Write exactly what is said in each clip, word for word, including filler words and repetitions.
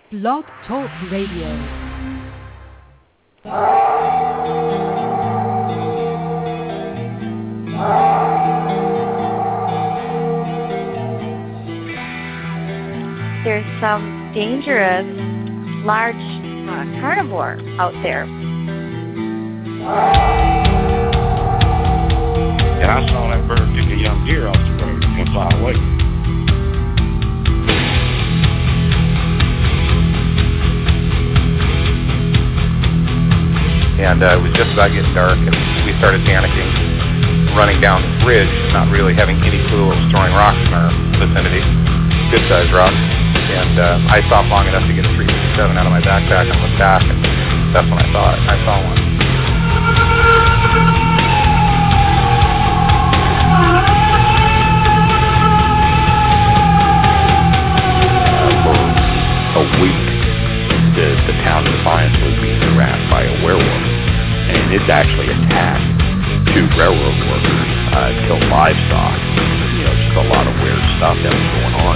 Blog Talk Radio. There's some dangerous large uh, carnivore out there. Yeah, I saw that bird pick a young deer off the road and fly away. And uh, it was just about getting dark, and we started panicking, running down this ridge, not really having any clue what was throwing rocks in our vicinity, good-sized rocks. And uh, I stopped long enough to get a three fifty-seven out of my backpack and looked back, and that's when I saw it. I saw one. Uh, for a week, the, the town of Defiance was being harassed by a werewolf, and it's actually attacked two railroad workers, uh, killed livestock, you know, just a lot of weird stuff that was going on.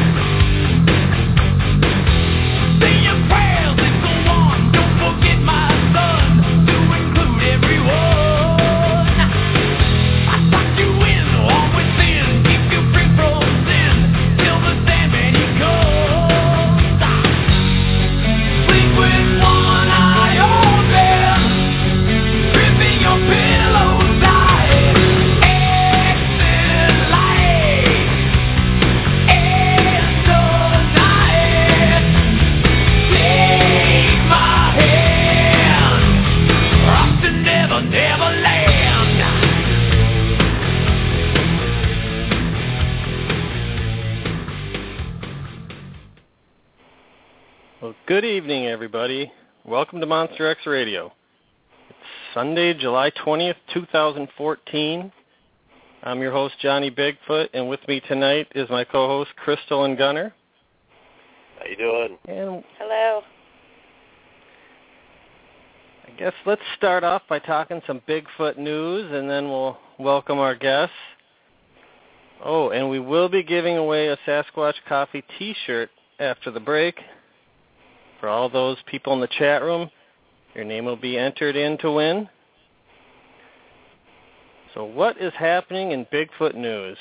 Good evening, everybody. Welcome to Monster X Radio. It's Sunday, July twentieth, twenty fourteen. I'm your host, Johnny Bigfoot, and with me tonight is my co-host, Crystal and Gunner. How you doing? And hello. I guess let's start off by talking some Bigfoot news, and then we'll welcome our guests. Oh, and we will be giving away a Sasquatch Coffee T-shirt after the break. For all those people in the chat room, your name will be entered in to win. So what is happening in Bigfoot news?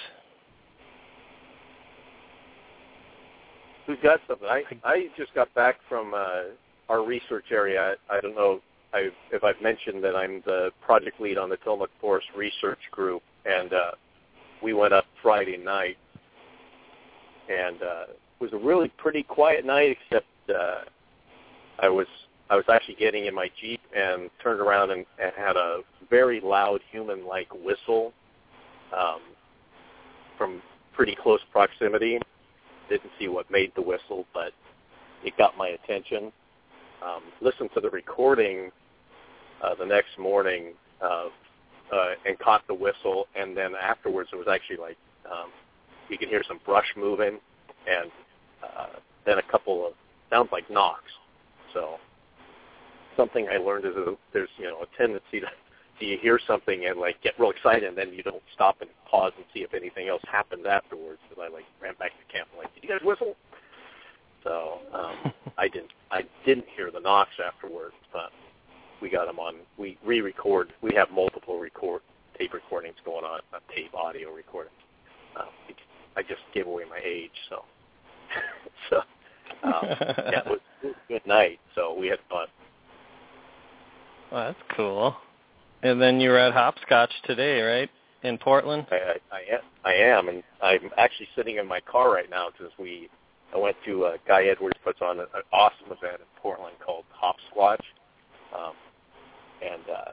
Who's got something? I, I just got back from uh, our research area. I, I don't know I, if I've mentioned that I'm the project lead on the Tillamook Forest Research Group, and uh, we went up Friday night, and uh, it was a really pretty quiet night, except uh, I was I was actually getting in my Jeep and turned around and, and had a very loud human-like whistle um, from pretty close proximity. Didn't see what made the whistle, but it got my attention. Um, listened to the recording uh, the next morning uh, uh, and caught the whistle, and then afterwards it was actually like um, you could hear some brush moving, and uh, then a couple of sounds like knocks. So something I learned is that there's, you know, a tendency to, do you hear something and, like, get real excited, and then you don't stop and pause and see if anything else happens afterwards. So I, like, ran back to camp and, like, did you guys whistle? So um, I didn't I didn't hear the knocks afterwards, but we got them on. We re-record. We have multiple record tape recordings going on, not tape audio recordings. Uh, I just gave away my age, so. so. Um, yeah, it was, it was a good night, so we had fun. Well, that's cool. And then you were at Hopscotch today, right, in Portland? I, I, I, am, I am, and I'm actually sitting in my car right now because we I went to uh, Guy Edwards puts on an, an awesome event in Portland called Hopsquatch, um, and uh,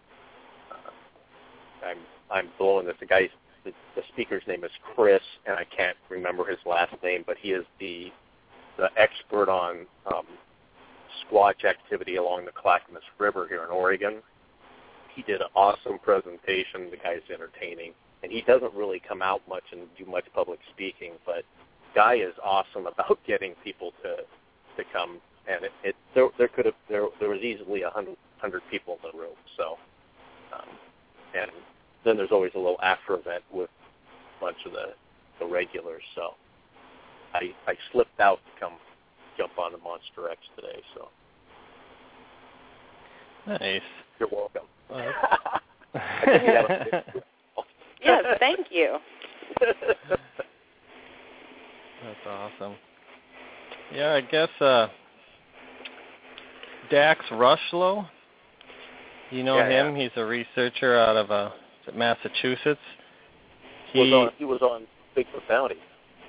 uh, I'm I'm blowing this. The guy's the, the speaker's name is Chris, and I can't remember his last name, but he is the the expert on um, squatch activity along the Clackamas River here in Oregon. He did an awesome presentation. The guy's entertaining, and he doesn't really come out much and do much public speaking, but Guy is awesome about getting people to to come. And it, it there there could have there there was easily a hundred hundred people in the room. So, um, and then there's always a little after event with a bunch of the the regulars. So. I, I slipped out to come jump on the Monster X today. So nice. You're welcome. Uh, I think we have a Yes, thank you. That's awesome. Yeah, I guess uh, Dax Rushlow. You know yeah, him? Yeah. He's a researcher out of uh, Massachusetts. He was on. He was on Bigfoot Bounty.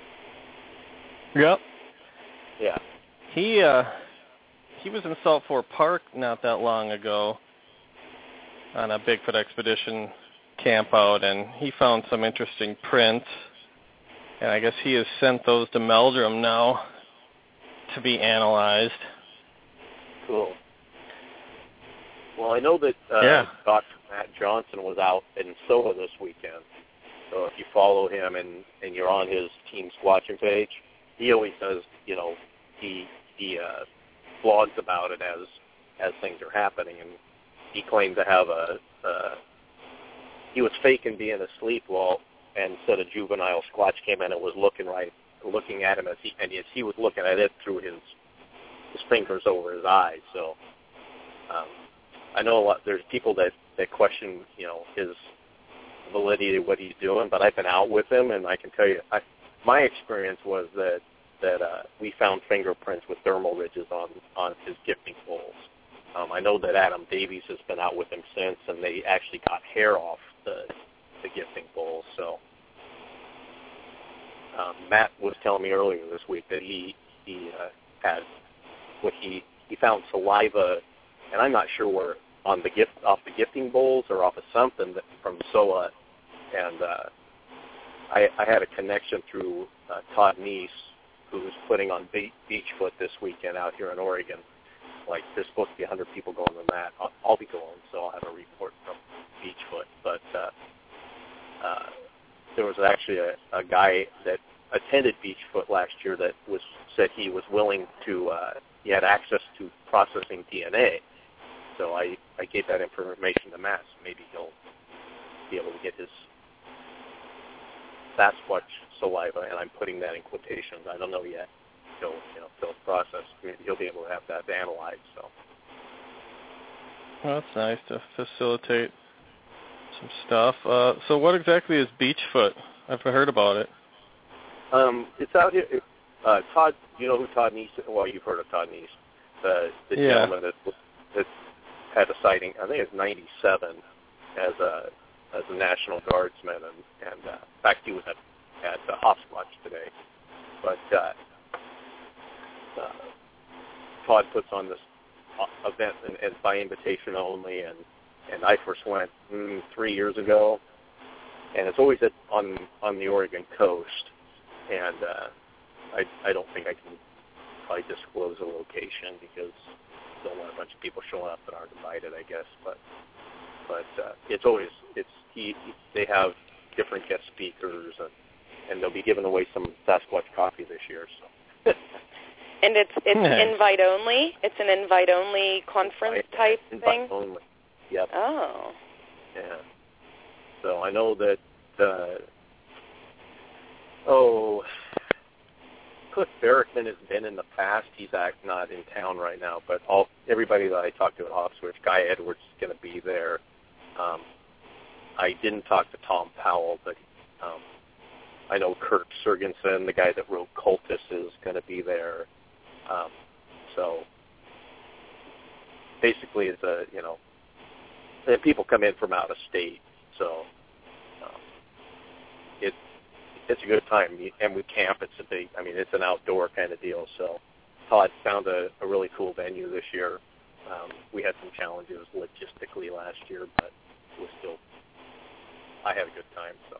Yep. Yeah. He uh, he was in Salt Fork Park not that long ago on a Bigfoot expedition camp out, and he found some interesting prints. And I guess he has sent those to Meldrum now to be analyzed. Cool. Well, I know that uh, yeah. Doctor Matt Johnson was out in S O A this weekend. So if you follow him and, and you're on his Team Squatching page, he always does, you know, he he uh, blogs about it as as things are happening. And he claimed to have a, uh, he was faking being asleep while, and said a juvenile Squatch came in and was looking right, looking at him as he, and as he was looking at it through his his fingers over his eyes. So um, I know a lot, there's people that, that question, you know, his validity of what he's doing, but I've been out with him, and I can tell you, I, my experience was that that uh, we found fingerprints with thermal ridges on on his gifting bowls. Um, I know that Adam Davies has been out with him since, and they actually got hair off the the gifting bowls. So um, Matt was telling me earlier this week that he he uh, had what he he found saliva, and I'm not sure where, on the gift off the gifting bowls or off of something that, from S O A, and uh, I, I had a connection through uh, Todd Neese, who's putting on Be- Beachfoot this weekend out here in Oregon. Like, there's supposed to be one hundred people going to that. I'll, I'll be going, so I'll have a report from Beachfoot. But uh, uh, there was actually a, a guy that attended Beachfoot last year that was said he was willing to, uh, he had access to processing D N A. So I, I gave that information to Matt, so maybe he'll be able to get his Sasquatch saliva, and I'm putting that in quotations. I don't know yet. He'll, you know, till it's processed, maybe he'll be able to have that analyzed. So. Well, that's nice to facilitate some stuff. Uh, so what exactly is Beachfoot? I've heard about it. Um, it's out here. Uh, Todd, you know who Todd Neese is? Well, you've heard of Todd Neese, the, the yeah. gentleman that that had a sighting. I think it's ninety-seven as a as a National Guardsman, and and uh, in fact he was at at uh, Hopscotch today. But uh, uh, Todd puts on this uh, event and, and by invitation only, and and I first went mm, three years ago, and it's always at, on on the Oregon coast, and uh, I I don't think I can probably disclose a location because I don't want a bunch of people showing up that aren't invited, I guess, but but uh, it's always it's he, he they have different guest speakers, and, and they'll be giving away some Sasquatch coffee this year. So. And it's it's invite only. It's an invite only conference invite, type invite thing. Invite only. Yep. Oh. Yeah. So I know that. Uh, oh. Cliff Barrickman has been in the past. He's act not in town right now, but all everybody that I talked to at Hopswitch, Guy Edwards is going to be there. Um, I didn't talk to Tom Powell, but um, I know Kurt Sergensen, the guy that wrote Cultus, is going to be there. Um, so basically, it's a you know, and people come in from out of state, so um, it. It's a good time, and we camp. It's a big, I mean, it's an outdoor kind of deal. So Todd found a, a really cool venue this year. Um, we had some challenges logistically last year, but it was still, I had a good time. So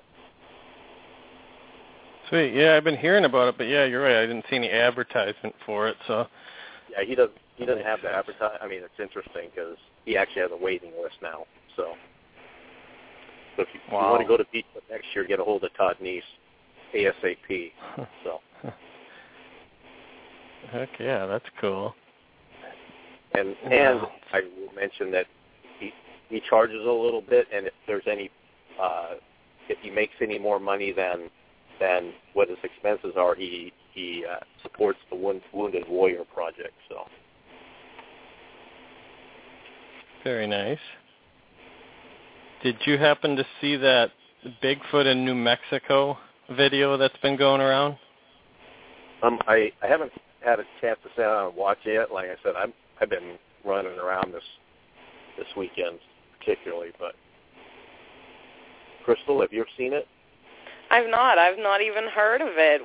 Sweet. Yeah, I've been hearing about it, but yeah, you're right. I didn't see any advertisement for it. So yeah, he doesn't. He doesn't have to advertise. I mean, it's interesting because he actually has a waiting list now. So, so if you, wow. you want to go to Beachfoot next year, get a hold of Todd Neese. ASAP. So. Heck yeah, that's cool. And and I will mention that he he charges a little bit, and if there's any, uh, if he makes any more money than and what his expenses are, he he uh, supports the Wounded Warrior Project. So very nice. Did you happen to see that Bigfoot in New Mexico video that's been going around? Um, I, I haven't had a chance to sit down and watch it yet. Like I said, I'm I've been running around this this weekend particularly. But Crystal, have you ever seen it? I've not. I've not even heard of it.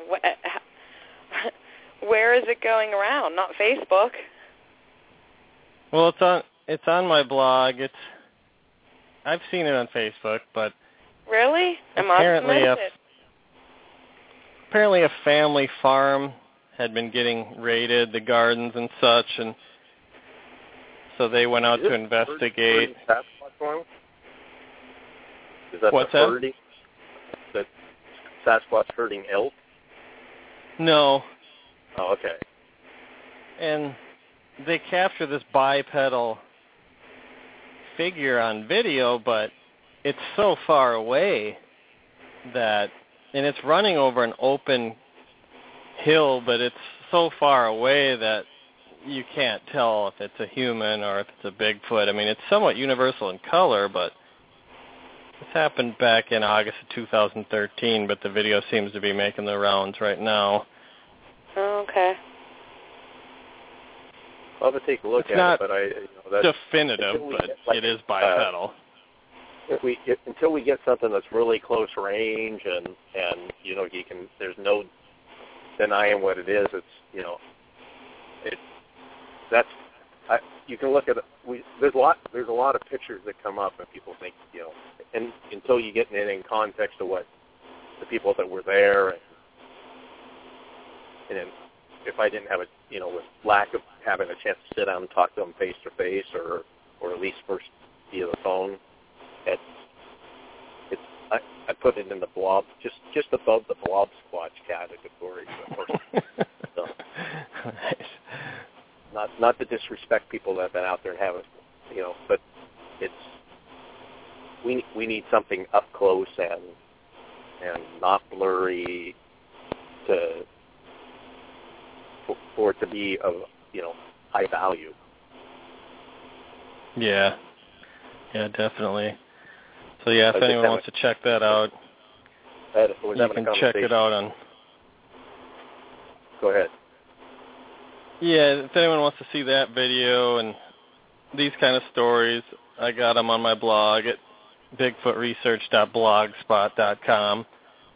Where is it going around? Not Facebook. Well, it's on it's on my blog. It's I've seen it on Facebook, but really, I apparently must have missed a, it. Apparently, a family farm had been getting raided, the gardens and such, and so they went out Is to it investigate. Herding Sasquatch farm? Is that What's the that? herding? The Sasquatch herding elk? No. Oh, okay. And they capture this bipedal figure on video, but it's so far away that, and it's running over an open hill, but it's so far away that you can't tell if it's a human or if it's a Bigfoot. I mean, it's somewhat universal in color, but this happened back in August of two thousand thirteen, but the video seems to be making the rounds right now. Oh, okay. I'll have to take a look It's at not it, but I, you know, that's definitive, we but get, like, it is bipedal. Uh, if we if, until we get something that's really close range and and you know you can there's no denying what it is. It's you know it that's I, you can look at it. We there's a lot there's a lot of pictures that come up and people think you know and until you get it in context of what the people that were there and and then if I didn't have a you know with lack of having a chance to sit down and talk to them face to face or or at least first via the phone. It's, it's I, I put it in the blob, just just above the blob squatch category. So, Nice. not not to disrespect people that have been out there and haven't, you know, but it's we we need something up close and and not blurry to for, for it to be of you know high value. Yeah. Yeah, definitely. So yeah, if I just anyone haven't- wants to check that out, I had- was you having a can check it conversation- out on. Go ahead. Yeah, if anyone wants to see that video and these kind of stories, I got them on my blog at bigfoot research dot blogspot dot com.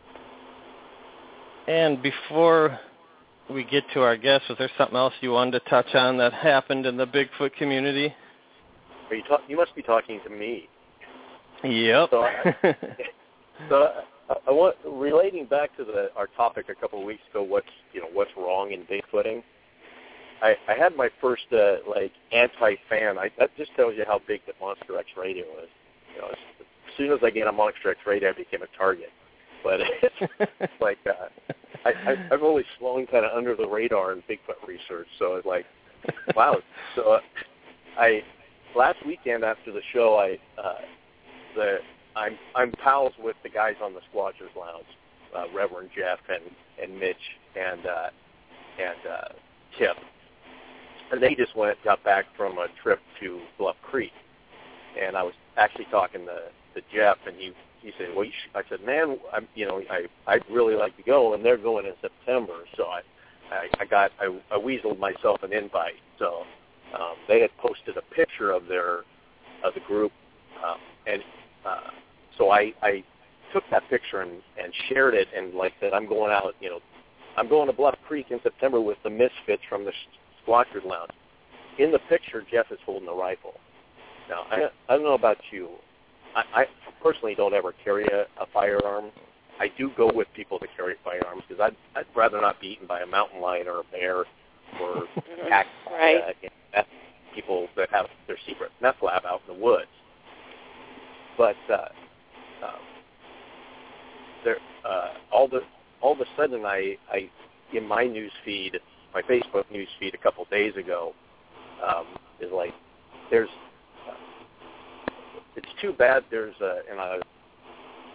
And before we get to our guest, was there something else you wanted to touch on that happened in the Bigfoot community? Are you talk? You must be talking to me. Yep. So, I, so I, I want relating back to the our topic a couple of weeks ago. What's you know what's wrong in Bigfooting? I, I had my first uh, like anti-fan. I, that just tells you how big the Monster X radio is. You know, as, as soon as I get on Monster X radio, I became a target. But it's like uh, I, I, I've always flown kind of under the radar in Bigfoot research. So it's like, wow. So uh, I last weekend after the show, I uh, the I'm I'm pals with the guys on the Squatchers Lounge, uh, Reverend Jeff and and Mitch and uh, and uh, Tip. And they just went, got back from a trip to Bluff Creek, and I was actually talking to, to Jeff, and he he said, "Well, you sh-. I said, man, I'm, you know, I I'd really like to go, and they're going in September, so I I, I got I, I weaseled myself an invite. So um, they had posted a picture of their of the group, um, and uh, so I I took that picture and, and shared it, and like said, I'm going out, you know, I'm going to Bluff Creek in September with the Misfits from the Squatchers Lounge. In the picture, Jeff is holding a rifle. Now, I, I don't know about you. I, I personally don't ever carry a, a firearm. I do go with people that carry firearms because I'd, I'd rather not be eaten by a mountain lion or a bear or attacked right. by uh, meth people that have their secret meth lab out in the woods. But uh, uh, there, uh, all the all of a sudden, I, I in my news feed. My Facebook news feed a couple days ago um, is like, there's, uh, it's too bad there's a, and I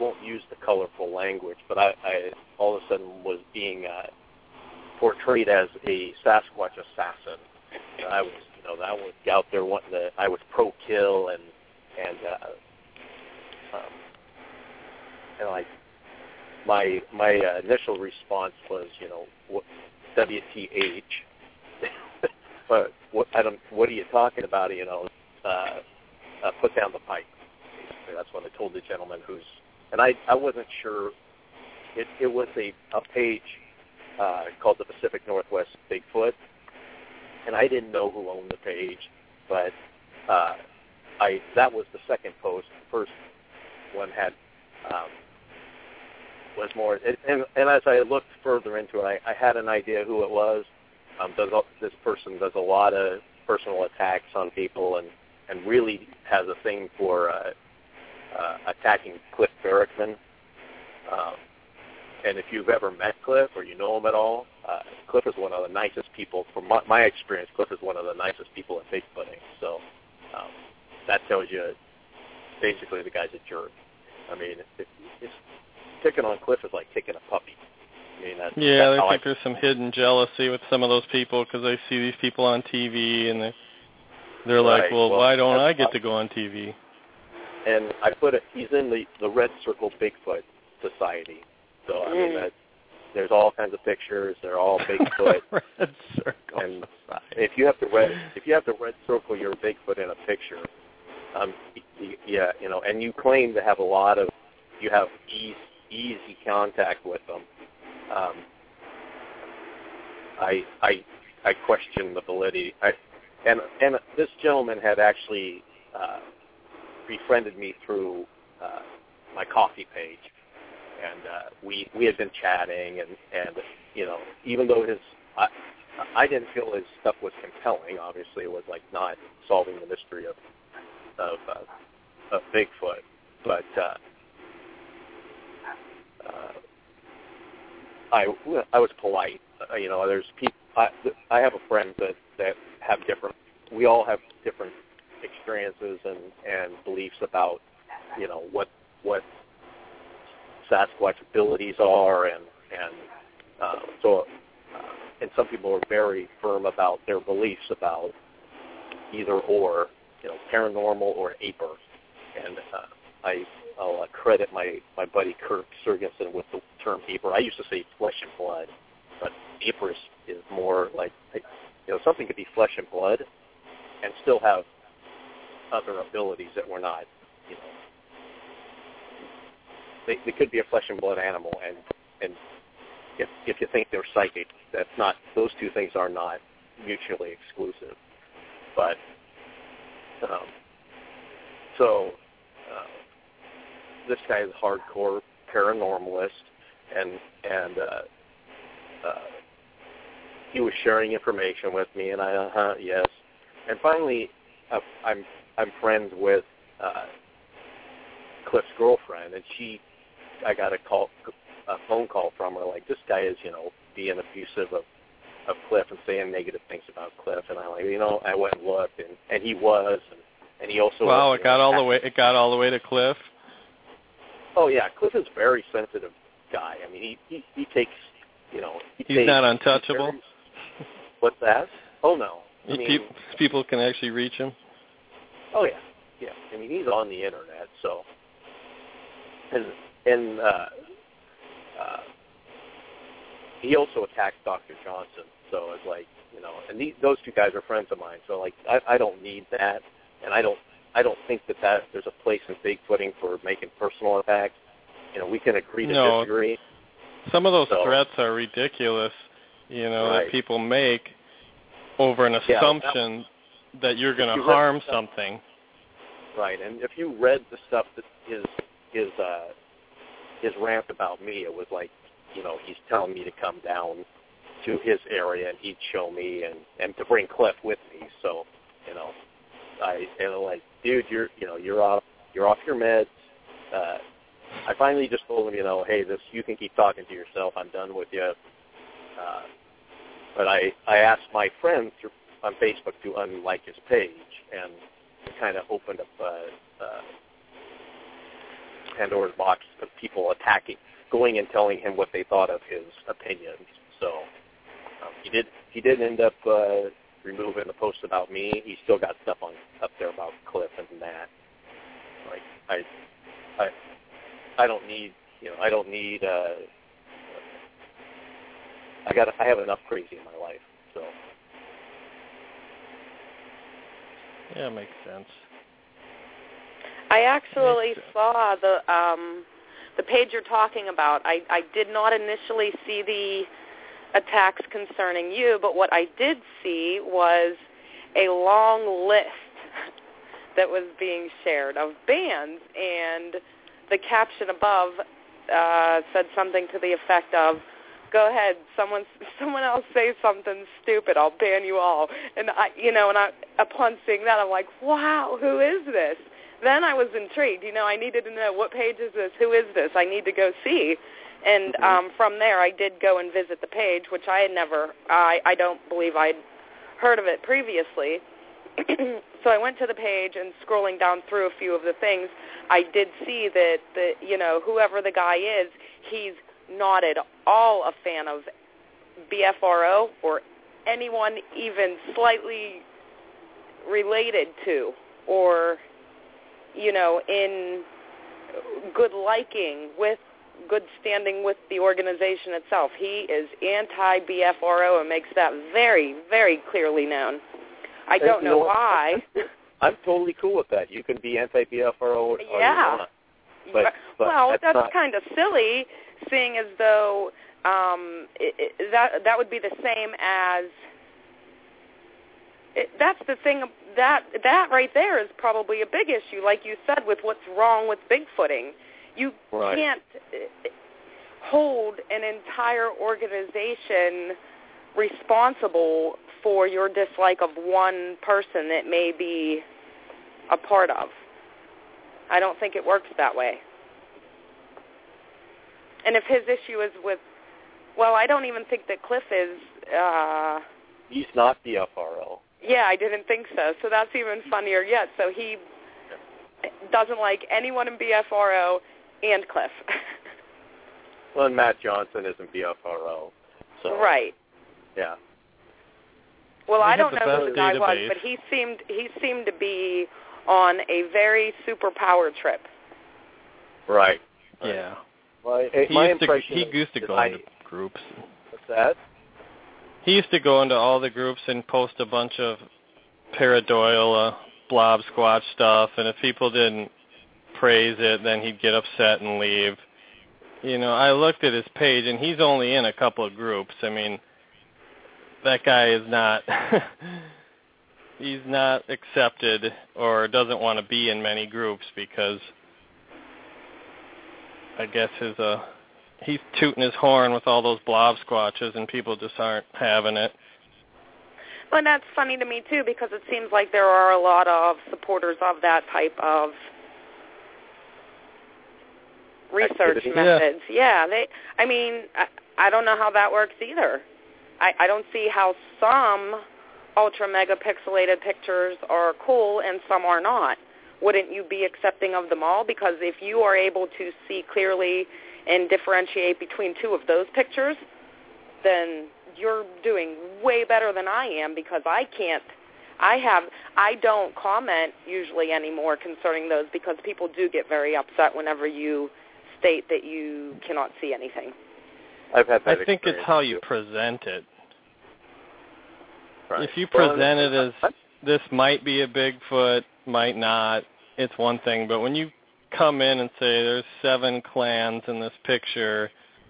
won't use the colorful language, but I, I all of a sudden was being uh, portrayed as a Sasquatch assassin. And I was, you know, I was out there wanting to. I was pro-kill and and uh, um, and like my my uh, initial response was, you know, what, W T H. But what I don't. What are you talking about? You know, uh, uh, put down the pipe. Basically, that's what I told the gentleman who's. And I, I wasn't sure. It, it was a, a page uh, called the Pacific Northwest Bigfoot, and I didn't know who owned the page, but uh, I that was the second post. The first one had um, was more. It, and, and as I looked further into it, I, I had an idea who it was. Um, does this person does a lot of personal attacks on people, and, and really has a thing for uh, uh, attacking Cliff Barackman. Um, and if you've ever met Cliff or you know him at all, uh, Cliff is one of the nicest people. From my, my experience, Cliff is one of the nicest people at Bigfooting. So um, that tells you basically the guy's a jerk. I mean, it, it's, picking on Cliff is like kicking a puppy. I mean, that's, yeah, that's I think I, there's some hidden jealousy with some of those people because they see these people on T V and they, they're right, like, well, well, why don't I get to go on T V? And I put it, he's in the, the Red Circle Bigfoot Society. So, I mean, that, there's all kinds of pictures. They're all Bigfoot. Red Circle and Society. if you have to red, if you have to red circle your Bigfoot in a picture, um, yeah, you know, and you claim to have a lot of, you have easy, easy contact with them. Um, I I I question the validity. I, and and this gentleman had actually uh, befriended me through uh, my coffee page, and uh, we we had been chatting, and, and you know, even though his I, I didn't feel his stuff was compelling. Obviously, it was like not solving the mystery of of, uh, of Bigfoot, but. Uh, uh, I, I was polite. Uh, you know, there's people. I, I have a friend that, that have different. We all have different experiences and, and beliefs about, you know, what what Sasquatch abilities are, and and uh, so, uh, and some people are very firm about their beliefs about either or, you know, paranormal or aper, and uh, I. I'll uh, credit my, my buddy Kirk Sergensen with the term aper. I used to say flesh and blood, but aper is, is more like, you know, something could be flesh and blood and still have other abilities that we're not, you know. They, they could be a flesh and blood animal, and and if if you think they're psychic, that's not. Those two things are not mutually exclusive. But um, so. Uh, This guy is a hardcore paranormalist, and and uh, uh, he was sharing information with me, and I, uh huh, yes. And finally, uh, I'm I'm friends with uh, Cliff's girlfriend, and she, I got a call, a phone call from her, like, this guy is, you know, being abusive of, of Cliff and saying negative things about Cliff, and I like, you know, I went and looked, and, and he was, and, and he also. Wow, was, it got know, all the way. It got all the way to Cliff. Oh yeah, Cliff is a very sensitive guy. I mean, he he, he takes, you know, he he's takes, not untouchable. Very, what's that? Oh no, I mean, people, people can actually reach him. Oh yeah, yeah. I mean, he's on the internet, so and and uh, uh, he also attacked Doctor Johnson. So it's like, you know, and these, those two guys are friends of mine. So like, I, I don't need that, and I don't. I don't think that, that there's a place in Bigfooting for making personal attacks. You know, we can agree to no, disagree. Some of those so, threats are ridiculous, you know, right. that people make over an yeah, assumption that, that you're going to you harm something. Right, and if you read the stuff that his his uh, his rant about me, it was like, you know, he's telling me to come down to his area and he'd show me, and, and to bring Cliff with me. So, you know. I and I'm like, dude, you're you know you're off you're off your meds. Uh, I finally just told him, you know, hey, this you can keep talking to yourself. I'm done with you. Uh, but I I asked my friend through, on Facebook to unlike his page, and it kind of opened up uh, uh, Pandora's box of people attacking, going and telling him what they thought of his opinions. So um, he did he did end up uh, removing the post about me. He still got stuff on up there about Cliff and Matt. Like I I I don't need you know I don't need uh, I got I have enough crazy in my life. So yeah, makes sense. I actually saw the um, the page you're talking about. I, I did not initially see the attacks concerning you, but what I did see was a long list that was being shared of bands, and the caption above uh, said something to the effect of, "Go ahead, someone someone else say something stupid, I'll ban you all." And I, you know, and I, upon seeing that, I'm like, "Wow, who is this?" Then I was intrigued. You know, I needed to know, what page is this? Who is this? I need to go see. And mm-hmm. um, from there, I did go and visit the page, which I had never, I, I don't believe I'd heard of it previously. So I went to the page, and scrolling down through a few of the things, I did see that, the, you know, whoever the guy is, he's not at all a fan of B F R O or anyone even slightly related to or, you know, in good liking with, good standing with the organization itself. He is anti-B F R O and makes that very, very clearly known. I don't you know, know why. I'm totally cool with that. You can be anti-B F R O or yeah. you want. But, but well, that's, that's not... kind of silly, seeing as though um, it, it, that that would be the same as. It, that's the thing. That that right there is probably a big issue, like you said, with what's wrong with Bigfooting. You right. can't hold an entire organization responsible for your dislike of one person that may be a part of. I don't think it works that way. And if his issue is with, well, I don't even think that Cliff is. Uh, He's not B F R O. Yeah, I didn't think so. So that's even funnier yet. So he doesn't like anyone in B F R O and Cliff. Well, and Matt Johnson isn't B F R O. So, right. Yeah. Well, I I don't know who the guy database. was, but he seemed he seemed to be on a very super power trip. Right. right. Yeah. Well, he my used to, impression he is used to go I, into groups. What's that? He used to go into all the groups and post a bunch of Paradoil, uh, Blob Squatch stuff, and if people didn't praise it, then he'd get upset and leave. You know, I looked at his page, and he's only in a couple of groups. I mean, that guy is not, he's not accepted or doesn't want to be in many groups because I guess his, uh, he's tooting his horn with all those blob squatches, and people just aren't having it. Well, that's funny to me, too, because it seems like there are a lot of supporters of that type of research Activity. methods. Yeah. yeah, they. I mean, I, I don't know how that works either. I, I don't see how some ultra-mega pixelated pictures are cool and some are not. Wouldn't you be accepting of them all? Because if you are able to see clearly and differentiate between two of those pictures, then you're doing way better than I am, because I can't, I have, I don't comment usually anymore concerning those, because people do get very upset whenever you state that you cannot see anything. I've had that I think it's how you too. present it. Right. If you Well, present it as this might be a Bigfoot, might not, it's one thing. But when you come in and say there's seven clans in this picture.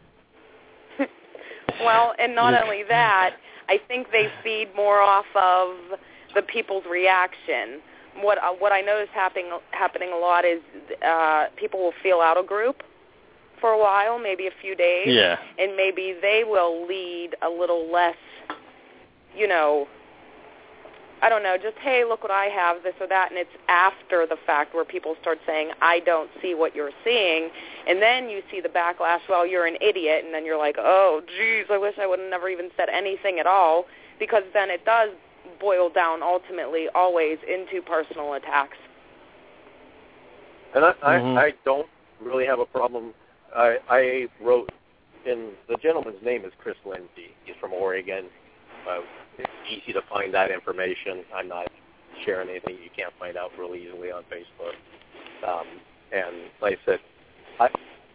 Well, and not only that, I think they feed more off of the people's reaction. What uh, what I notice happening happening a lot is uh, people will feel out of group for a while, maybe a few days, yeah. and maybe they will lead a little less, you know, I don't know, just, hey, look what I have, this or that, and it's after the fact where people start saying, I don't see what you're seeing, and then you see the backlash, well, you're an idiot, and then you're like, oh, geez, I wish I would have never even said anything at all, because then it does boil down ultimately always into personal attacks. And I, mm-hmm. I, I don't really have a problem. I, I wrote, and the gentleman's name is Chris Lindsay. He's from Oregon. Uh, it's easy to find that information. I'm not sharing anything you can't find out really easily on Facebook. Um, and like I said, I,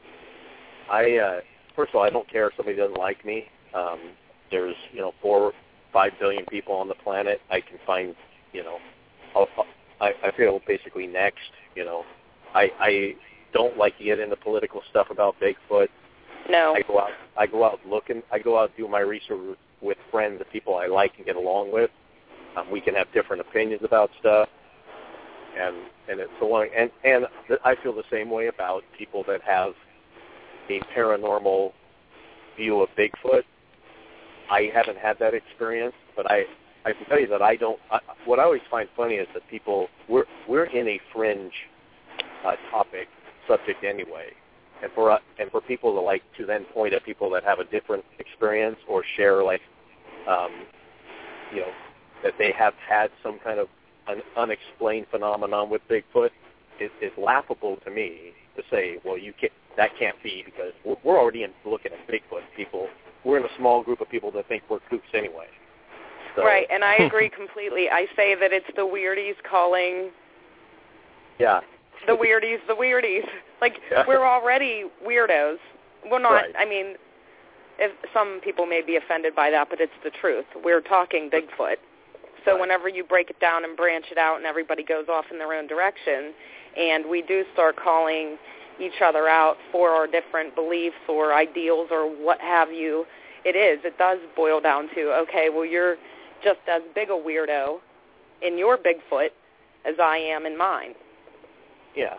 I uh, first of all, I don't care if somebody doesn't like me. Um, there's, you know, four, five billion people on the planet. I can find, you know, I'll, I, I feel basically next. You know, I, I don't like to get into political stuff about Bigfoot. No. I go out. I go out looking. I go out do my research with, with friends, the people I like and get along with. Um, we can have different opinions about stuff, and and it's so long. And and I feel the same way about people that have a paranormal view of Bigfoot. I haven't had that experience, but I, I can tell you that I don't. I, what I always find funny is that people we're we're in a fringe uh, topic subject anyway, and for uh, and for people to like to then point at people that have a different experience or share like, um, you know, that they have had some kind of an unexplained phenomenon with Bigfoot is, is laughable to me to say, well, you can't. That can't be because we're, we're already in looking at Bigfoot people. We're in a small group of people that think we're kooks anyway. So. Right, and I agree completely. I say that it's the weirdies calling yeah. the weirdies the weirdies. Like, yeah. we're already weirdos. We're not, right. I mean, if some people may be offended by that, but it's the truth. We're talking Bigfoot. So right. whenever you break it down and branch it out and everybody goes off in their own direction, and we do start calling each other out for our different beliefs or ideals or what have you, it is. It does boil down to, okay, well, you're just as big a weirdo in your Bigfoot as I am in mine. Yeah.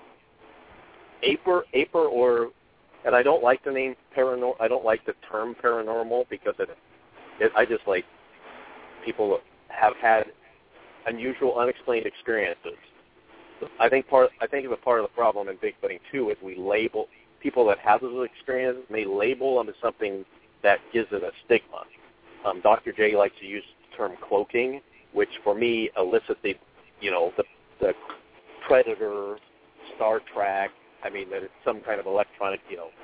Aper, aper or, and I don't like the name paranormal, I don't like the term paranormal because it, it I just like people have had unusual, unexplained experiences. I think part. I think of a part of the problem in Bigfooting too is we label people that have those experiences may label them as something that gives it a stigma. Um, Doctor J likes to use the term cloaking, which for me elicits the, you know, the, the Predator, Star Trek. I mean that it's some kind of electronic, you know.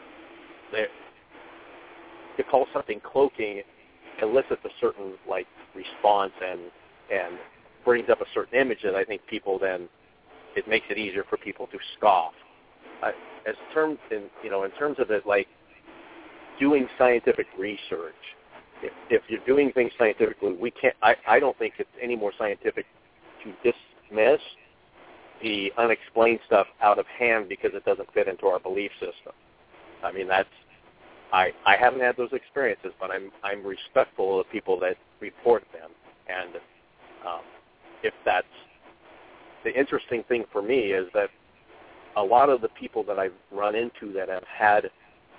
To call something cloaking elicits a certain like response and and brings up a certain image that I think people then. It makes it easier for people to scoff. Uh, as terms, in you know, in terms of it, like doing scientific research. If, if you're doing things scientifically, we can't. I, I don't think it's any more scientific to dismiss the unexplained stuff out of hand because it doesn't fit into our belief system. I mean, that's. I, I haven't had those experiences, but I'm I'm respectful of the people that report them, and um, if that's. The interesting thing for me is that a lot of the people that I've run into that have had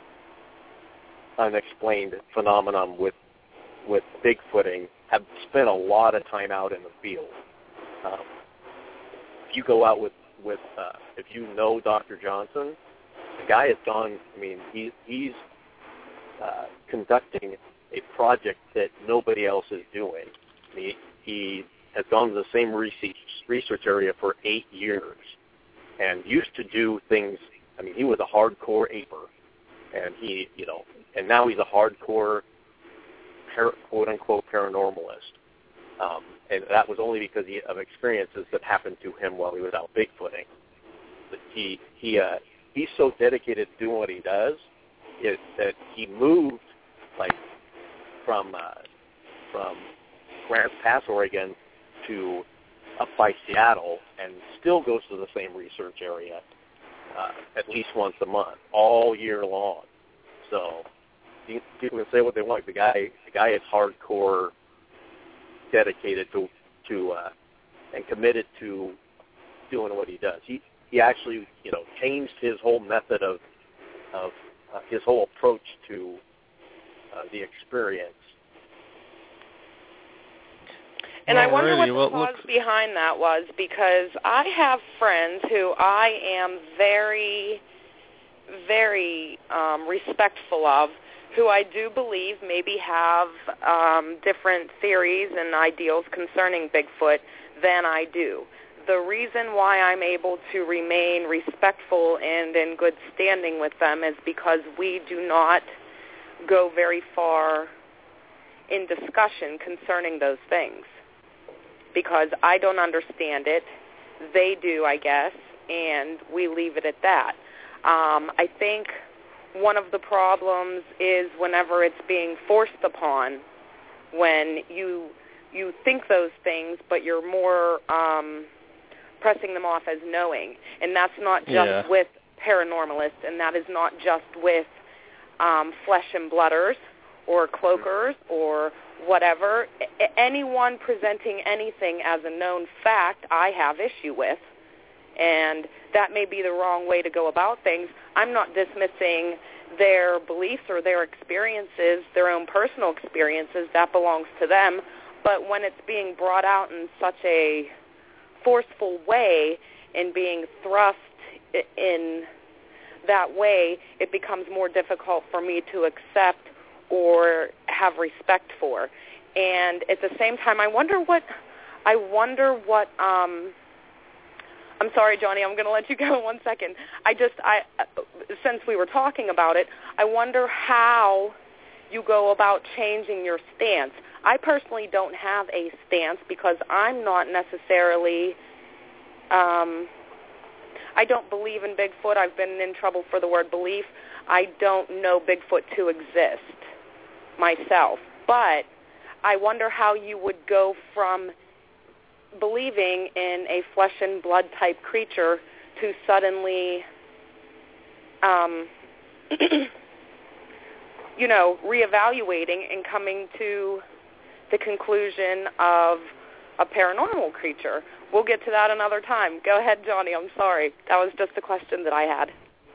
unexplained phenomenon with with Bigfooting have spent a lot of time out in the field. Um, if you go out with, with uh, if you know Doctor Johnson, the guy has gone, I mean, he, he's uh, conducting a project that nobody else is doing. He, he has gone to the same research, research area for eight years and used to do things. I mean, he was a hardcore aper, and he, you know, and now he's a hardcore, par- quote-unquote, paranormalist. Um, and that was only because he, of experiences that happened to him while he was out Bigfooting. But he, he, uh, he's so dedicated to doing what he does is that he moved, like, from uh, from Grants Pass, Oregon, to up by Seattle, and still goes to the same research area uh, at least once a month, all year long. So people can say what they want. The guy, the guy is hardcore, dedicated to to uh, and committed to doing what he does. He he actually, you know, changed his whole method of of uh, his whole approach to uh, the experience. And I wonder Alrighty, what the well, cause look. behind that was, because I have friends who I am very, very um, respectful of, who I do believe maybe have um, different theories and ideals concerning Bigfoot than I do. the reason why I'm able to remain respectful and in good standing with them is because we do not go very far in discussion concerning those things. Because I don't understand it, they do, I guess, and we leave it at that. Um, I think one of the problems is whenever it's being forced upon, when you you think those things, but you're more um, pressing them off as knowing. And that's not just yeah. with paranormalists, and that is not just with um, flesh and blooders or cloakers or whatever. A- anyone presenting anything as a known fact, I have issue with. And that may be the wrong way to go about things. I'm not dismissing their beliefs or their experiences, their own personal experiences. That belongs to them. But when it's being brought out in such a forceful way and being thrust in that way, it becomes more difficult for me to accept or have respect for. And at the same time, I wonder what, I wonder what, um, I'm sorry, Johnny, I'm going to let you go in one second. I just, I, since we were talking about it, I wonder how you go about changing your stance. I personally don't have a stance because I'm not necessarily, um, I don't believe in Bigfoot. I've been in trouble for the word belief. I don't know Bigfoot to exist myself. But I wonder how you would go from believing in a flesh and blood type creature to suddenly, um, you know, reevaluating and coming to the conclusion of a paranormal creature. We'll get to that another time. Go ahead, Johnny. I'm sorry. That was just a question that I had.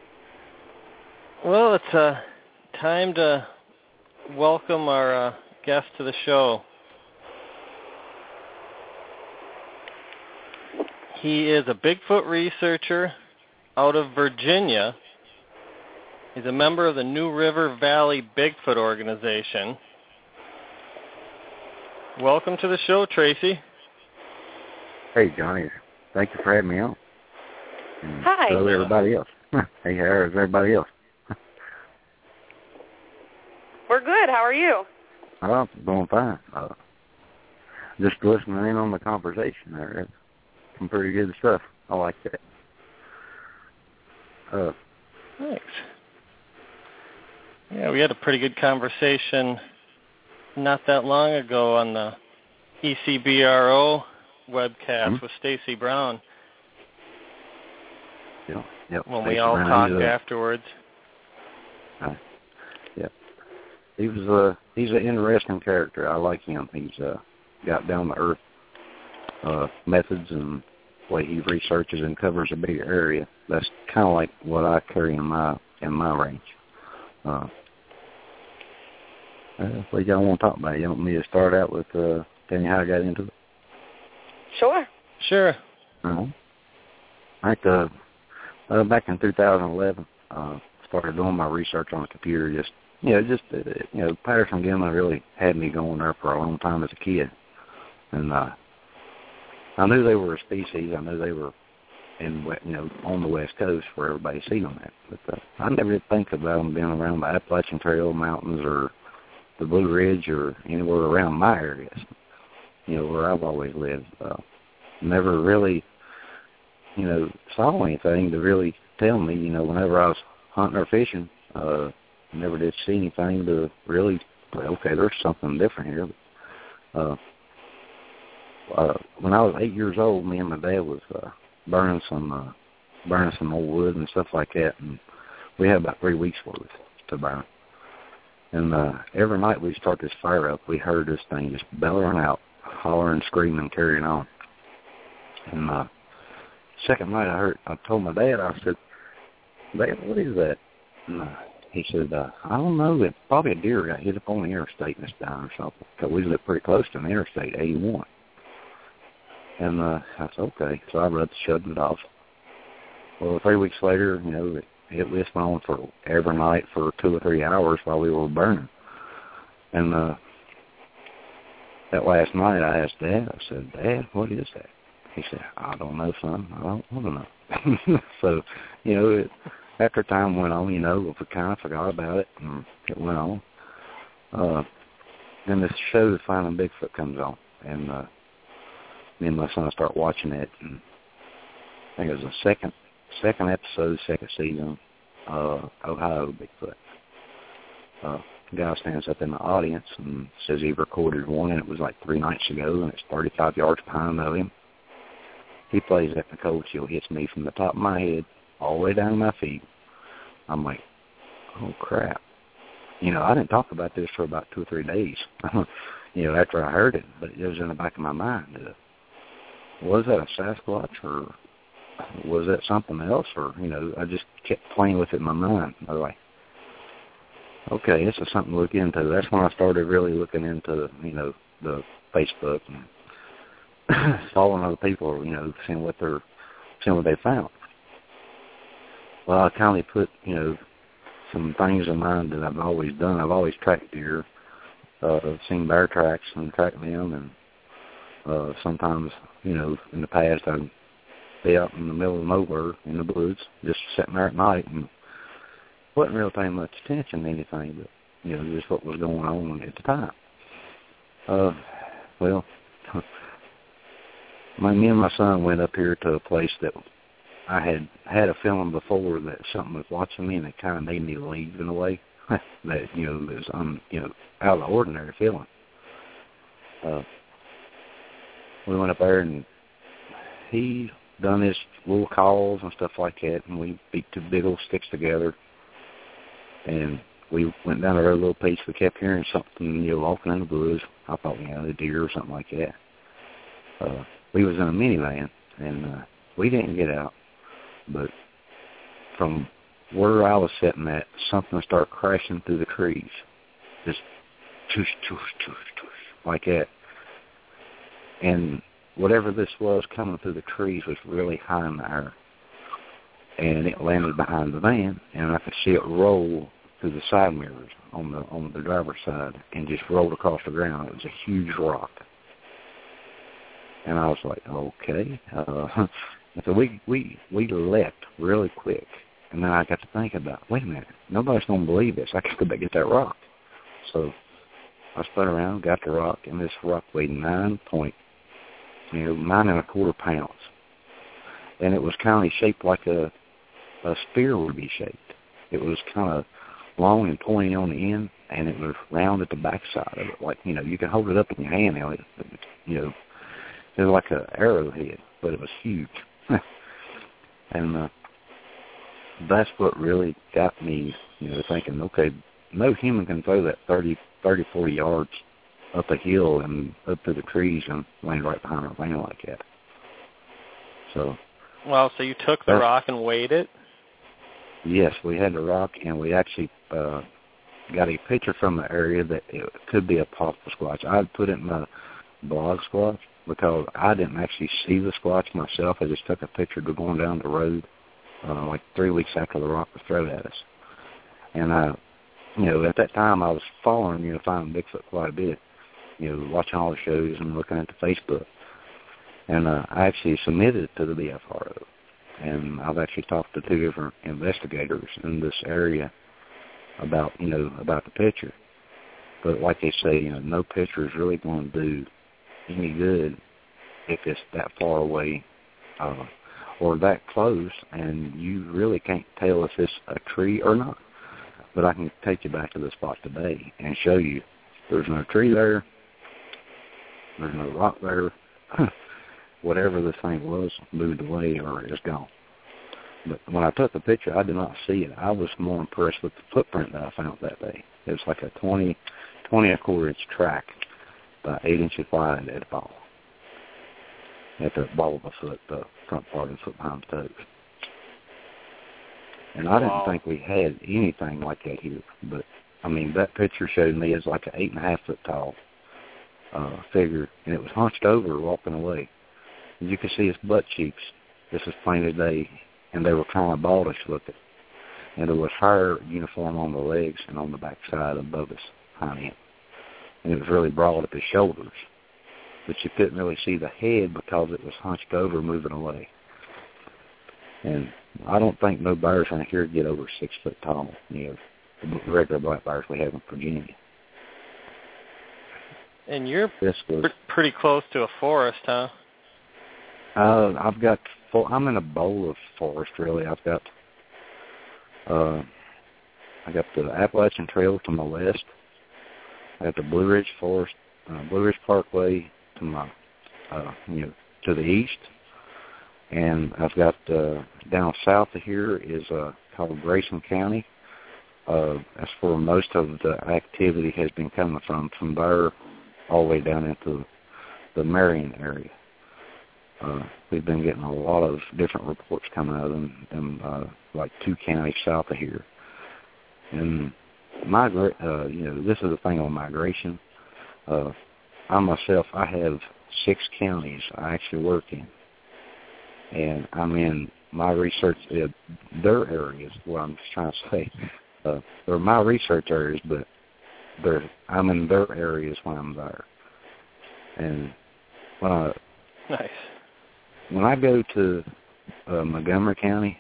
Well, it's uh, time to welcome our uh, guest to the show. He is a Bigfoot researcher out of Virginia. He's a member of the New River Valley Bigfoot Organization. Welcome to the show, Tracy. Hey, Johnny. Thank you for having me on. And Hi. hello, everybody else. Hey, how is everybody else? We're good. How are you? Oh, I'm doing fine. Uh, just listening in on the conversation there. That's some pretty good stuff. I like that. Uh, Thanks. Yeah, we had a pretty good conversation not that long ago on the E C B R O webcast mm-hmm. with Stacy Brown. Yeah, yep. When Stacey we all Brown, talked uh, afterwards. Uh, yeah. He was uh he's an interesting character. I like him. He's uh got down to earth uh methods and the way he researches and covers a big area. That's kinda like what I carry in my in my range. Uh Uh, what y'all want to talk about? You want me to start out with uh, telling you how I got into it? Sure. Sure. Uh-huh. I think, uh, uh, back in two thousand eleven, uh, started doing my research on the computer. Just, you know, just, uh, you know, Patterson-Gimlin really had me going there for a long time as a kid. And uh, I knew they were a species. I knew they were in, you know, on the West Coast where everybody sees them at. But uh, I never did think about them being around the Appalachian Trail mountains or the Blue Ridge or anywhere around my areas, you know, where I've always lived. Uh, never really, you know, saw anything to really tell me, you know, whenever I was hunting or fishing, uh, never did see anything to really say, okay, there's something different here. Uh, uh, when I was eight years old, me and my dad was uh, burning some uh, burning some old wood and stuff like that, and we had about three weeks worth to burn. And uh, every night we'd start this fire up, we heard this thing just bellowing out, hollering, screaming, carrying on. And uh, second night I heard, I told my dad, I said, Dad, what is that? And uh, he said, uh, I don't know, it probably a deer got hit up on the interstate and it's dying or something, because we live pretty close to the interstate, eighty-one. And uh, I said, okay. So I wrote to shut it off. Well, three weeks later, you know, it, it was on for every night for two or three hours while we were burning. And uh, that last night I asked Dad, I said, Dad, what is that? He said, I don't know, son. I don't want to know. So, you know, it, after time went on, you know, we kind of forgot about it, and it went on. Uh, then this show, Finding Bigfoot, comes on, and uh, me and my son start watching it, and I think it was the second second episode, second season, uh, Ohio Bigfoot. Uh, the guy stands up in the audience and says he recorded one, and it was like three nights ago, and it's thirty-five yards behind of him. He plays that, and the cold chill hits me from the top of my head all the way down to my feet. I'm like, oh, crap. You know, I didn't talk about this for about two or three days, you know, after I heard it, but it was in the back of my mind. Uh, was that a Sasquatch, or was that something else? Or, you know, I just kept playing with it in my mind. I was like, okay, this is something to look into. That's when I started really looking into, you know, the Facebook and following other people, you know, seeing what they're, seeing what they found. Well, I kind of put, you know, some things in mind that I've always done. I've always tracked deer, uh, seen bear tracks and tracked them, and uh, sometimes, you know, in the past I'd be out in the middle of nowhere in the woods, just sitting there at night, and wasn't really paying much attention to anything, but, you know, just what was going on at the time. Uh, well, my, me and my son went up here to a place that I had had a feeling before that something was watching me, and it kind of made me leave in a way that, you know, was um, you know, out of the ordinary feeling. Uh, we went up there, and he done his little calls and stuff like that, and we beat two big old sticks together, and we went down the road a little piece. We kept hearing something, you know, walking in the woods. I thought, you know, a deer or something like that. Uh, we was in a minivan, and uh, we didn't get out. But from where I was sitting at, something started crashing through the trees. Just toosh, toosh, toosh, toosh, like that. And whatever this was coming through the trees was really high in the air. And it landed behind the van, and I could see it roll through the side mirrors on the on the driver's side and just rolled across the ground. It was a huge rock. And I was like, okay. Uh, And so we, we, we left really quick. And then I got to think about, wait a minute, nobody's going to believe this. I got to go back and get that rock. So I spun around, got the rock, and this rock weighed nine point, you know, nine and a quarter pounds. And it was kind of shaped like a, a spear would be shaped. It was kind of long and pointy on the end, and it was round at the backside of it. Like, you know, you can hold it up in your hand, and it, you know, it was like an arrowhead, but it was huge. And uh, that's what really got me, you know, thinking, okay, no human can throw that thirty, thirty, forty yards up a hill and up to the trees and land right behind a van like that. So. Well, so you took the rock and weighed it? Yes, we had the rock, and we actually uh, got a picture from the area that it could be a possible Squatch. I'd put it in my blog Squatch, because I didn't actually see the Squatch myself. I just took a picture of going down the road uh, like three weeks after the rock was thrown at us. And, I, you know, at that time I was following, you know, Finding Bigfoot quite a bit, you know, watching all the shows and looking at the Facebook. And uh, I actually submitted it to the B F R O. And I've actually talked to two different investigators in this area about, you know, about the picture. But like they say, you know, no picture is really going to do any good if it's that far away uh, or that close, and you really can't tell if it's a tree or not. But I can take you back to the spot today and show you there's no tree there, there's no rock there. Whatever this thing was moved away or is gone. But when I took the picture, I did not see it. I was more impressed with the footprint that I found that day. It was like a twenty, twenty and a quarter inch track, about eight inches wide at the ball. At the ball of the foot, the front part of the foot behind the toes. And I didn't wow. think we had anything like that here. But, I mean, that picture showed me as like an eight and a half foot tall uh, figure, and it was hunched over walking away. And you could see his butt cheeks. This was plain as day, and they were kind of baldish looking. And there was hair uniform on the legs and on the back side above his hind end. And it was really broad at his shoulders. but you couldn't really see the head because it was hunched over, moving away. And I don't think no bears around here get over six foot tall, you know, the regular black bears we have in Virginia. And you're this was, pr- pretty close to a forest, huh? Uh, I've got, I'm in a bowl of forest, really. I've got, uh, I got the Appalachian Trail to my west. I got the Blue Ridge Forest, uh, Blue Ridge Parkway to my, uh, you know, to the east. And I've got, uh, down south of here is, uh, called Grayson County. Uh, that's where most of the activity has been coming from, from there all the way down into the Marion area. Uh, we've been getting a lot of different reports coming out of them, them uh, like two counties south of here. And migra- uh, you know, this is the thing on migration. Uh, I myself, I have six counties I actually work in, and I'm in my research. Uh, their areas, what I'm just trying to say, uh, they're my research areas, but they're I'm in their areas when I'm there. And when I nice. When I go to uh, Montgomery County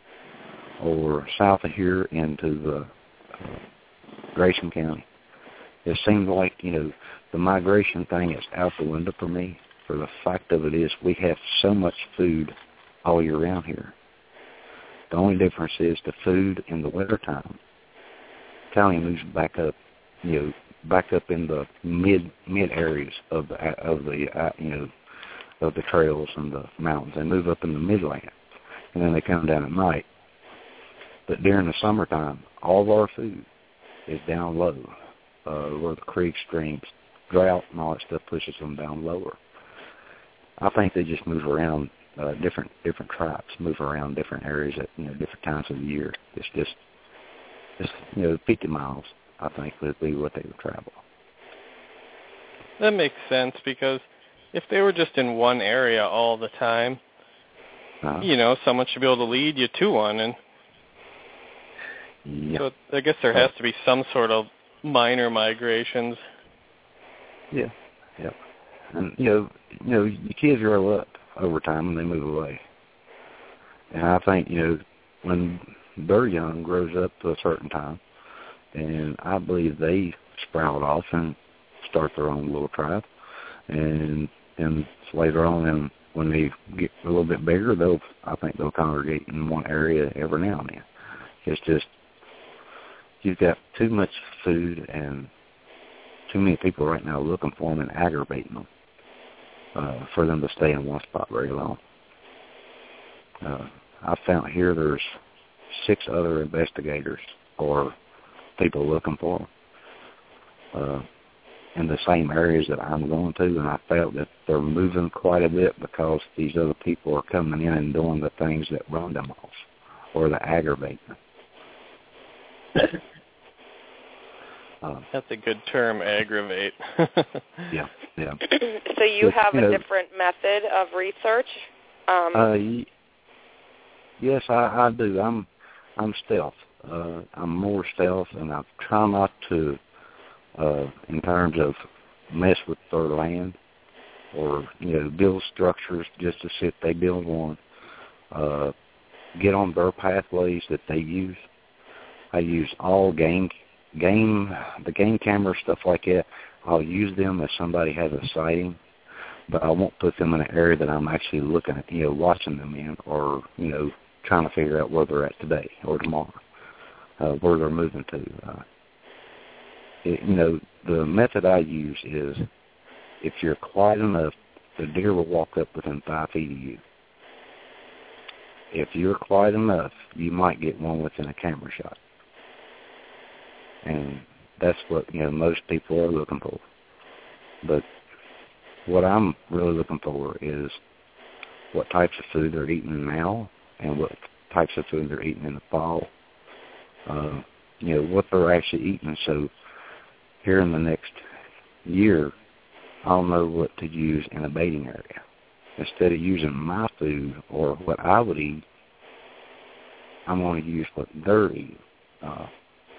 or south of here into the uh, Grayson County, it seems like, you know, the migration thing is out the window for me. For the fact of it is we have so much food all year round here. The only difference is the food in the wintertime kind of moves back up, you know, back up in the mid mid areas of the of the uh, you know. of the trails and the mountains. They move up in the midland, and then they come down at night. But during the summertime, all of our food is down low, uh, where the creek, streams, drought, and all that stuff pushes them down lower. I think they just move around. Uh, different different tribes move around different areas at, you know, different times of the year. It's just, just you know, fifty miles, I think, would be what they would travel. That makes sense, because if they were just in one area all the time, uh, you know, someone should be able to lead you to one. And yeah. So I guess there has to be some sort of minor migrations. Yeah, yeah. And, you know, you know, the kids grow up over time and they move away. And I think, you know, when their young grows up to a certain time, and I believe they sprout off and start their own little tribe. And and later on, and when they get a little bit bigger, they'll I think they'll congregate in one area every now and then. It's just you've got too much food and too many people right now looking for them and aggravating them uh, for them to stay in one spot very long. Uh, I found here there's six other investigators or people looking for them. Uh, in the same areas that I'm going to, and I felt that they're moving quite a bit because these other people are coming in and doing the things that run them off or that aggravate them. uh, That's a good term, aggravate. yeah, yeah. So you but, have you a know, different method of research? Um, uh, y- yes, I, I do. I'm I'm stealth. Uh, I'm more stealth, and I try not to Uh, in terms of mess with their land or, you know, build structures just to see if they build one, uh, get on their pathways that they use. I use all game, game, the game camera, stuff like that. I'll use them if somebody has a sighting, but I won't put them in an area that I'm actually looking at, you know, watching them in or, you know, trying to figure out where they're at today or tomorrow, uh, where they're moving to. Uh, It, you know, the method I use is if you're quiet enough, the deer will walk up within five feet of you. If you're quiet enough, you might get one within a camera shot. And that's what, you know, most people are looking for. But what I'm really looking for is what types of food they're eating now and what types of food they're eating in the fall. Uh, you know, what they're actually eating. So here in the next year, I'll know what to use in a baiting area. Instead of using my food or what I would eat, I'm going to use what they're eating. Uh,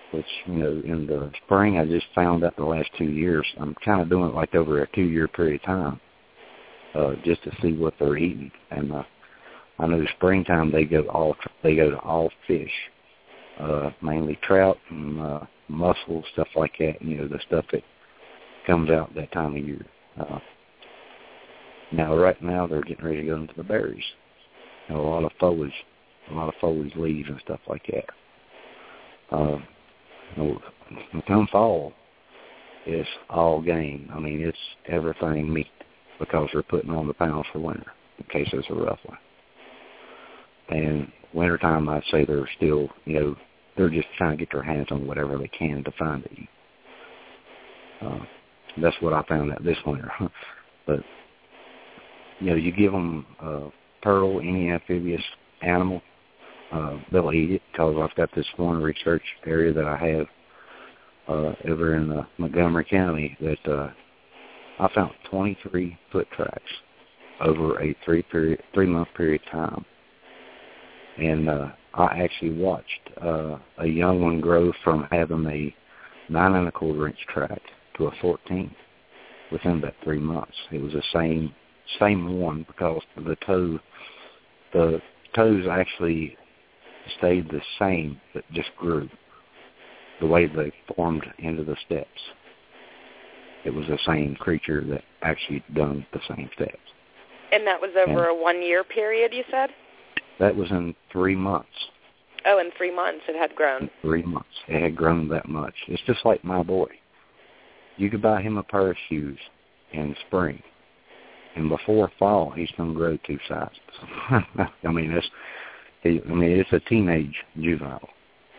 which, you know, in the spring I just found out the last two years. I'm kind of doing it like over a two-year period of time, uh, just to see what they're eating. And uh, I know springtime they go all they go to all fish, uh, mainly trout and uh, mussels, stuff like that. You know, the stuff that comes out that time of year. Uh, now, right now they're getting ready to go into the berries. You know, a lot of foliage, a lot of foliage leaves and stuff like that. Uh, you know, come fall, it's all game. I mean, it's everything meat because they're putting on the pounds for winter in case it's a rough one. And wintertime, I'd say they're still, you know, they're just trying to get their hands on whatever they can to find to eat. Uh, that's what I found out this winter. But, you know, you give them uh, turtle, any amphibious animal, uh, they'll eat it because I've got this one research area that I have uh, over in uh, Montgomery County that uh, I found twenty-three foot tracks over a three period, three month period of time. And uh, I actually watched uh, a young one grow from having a nine and a quarter inch track to a fourteen within about three months. It was the same same one because the toe, the toes actually stayed the same, but just grew the way they formed into the steps. It was the same creature that actually done the same steps. And that was over and a one-year period, you said? That was in three months. Oh, in three months it had grown. In three months. It had grown that much. It's just like my boy. You could buy him a pair of shoes in spring, and before fall, he's going to grow two sizes. I mean, it's, he, I mean, it's a teenage juvenile.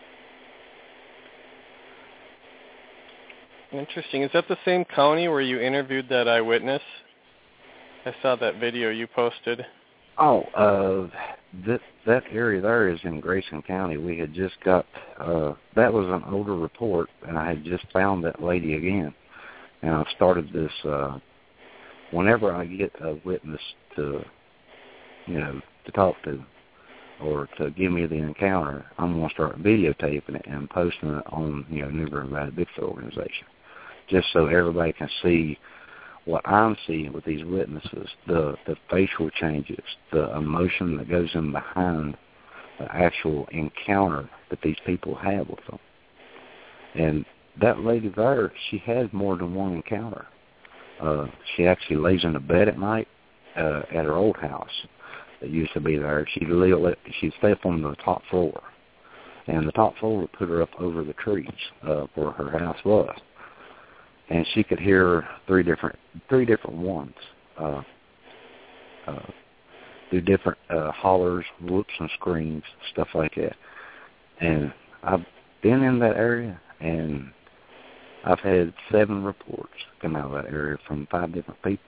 Interesting. Is that the same county where you interviewed that eyewitness? I saw that video you posted. Oh, uh, that that area there is in Grayson County. We had just got, uh, that was an older report, and I had just found that lady again. And I started this, uh, whenever I get a witness to, you know, to talk to or to give me the encounter, I'm going to start videotaping it and posting it on, you know, New Bern Valley Bigfoot Organization, just so everybody can see what I'm seeing with these witnesses, the, the facial changes, the emotion that goes in behind the actual encounter that these people have with them. And that lady there, she had more than one encounter. Uh, she actually lays in the bed at night uh, at her old house that used to be there. She lived, she'd stay up on the top floor, and the top floor would put her up over the trees uh, where her house was. And she could hear three different three different ones uh, uh, do different uh, hollers, whoops, and screams, stuff like that. And I've been in that area, and I've had seven reports come out of that area from five different people.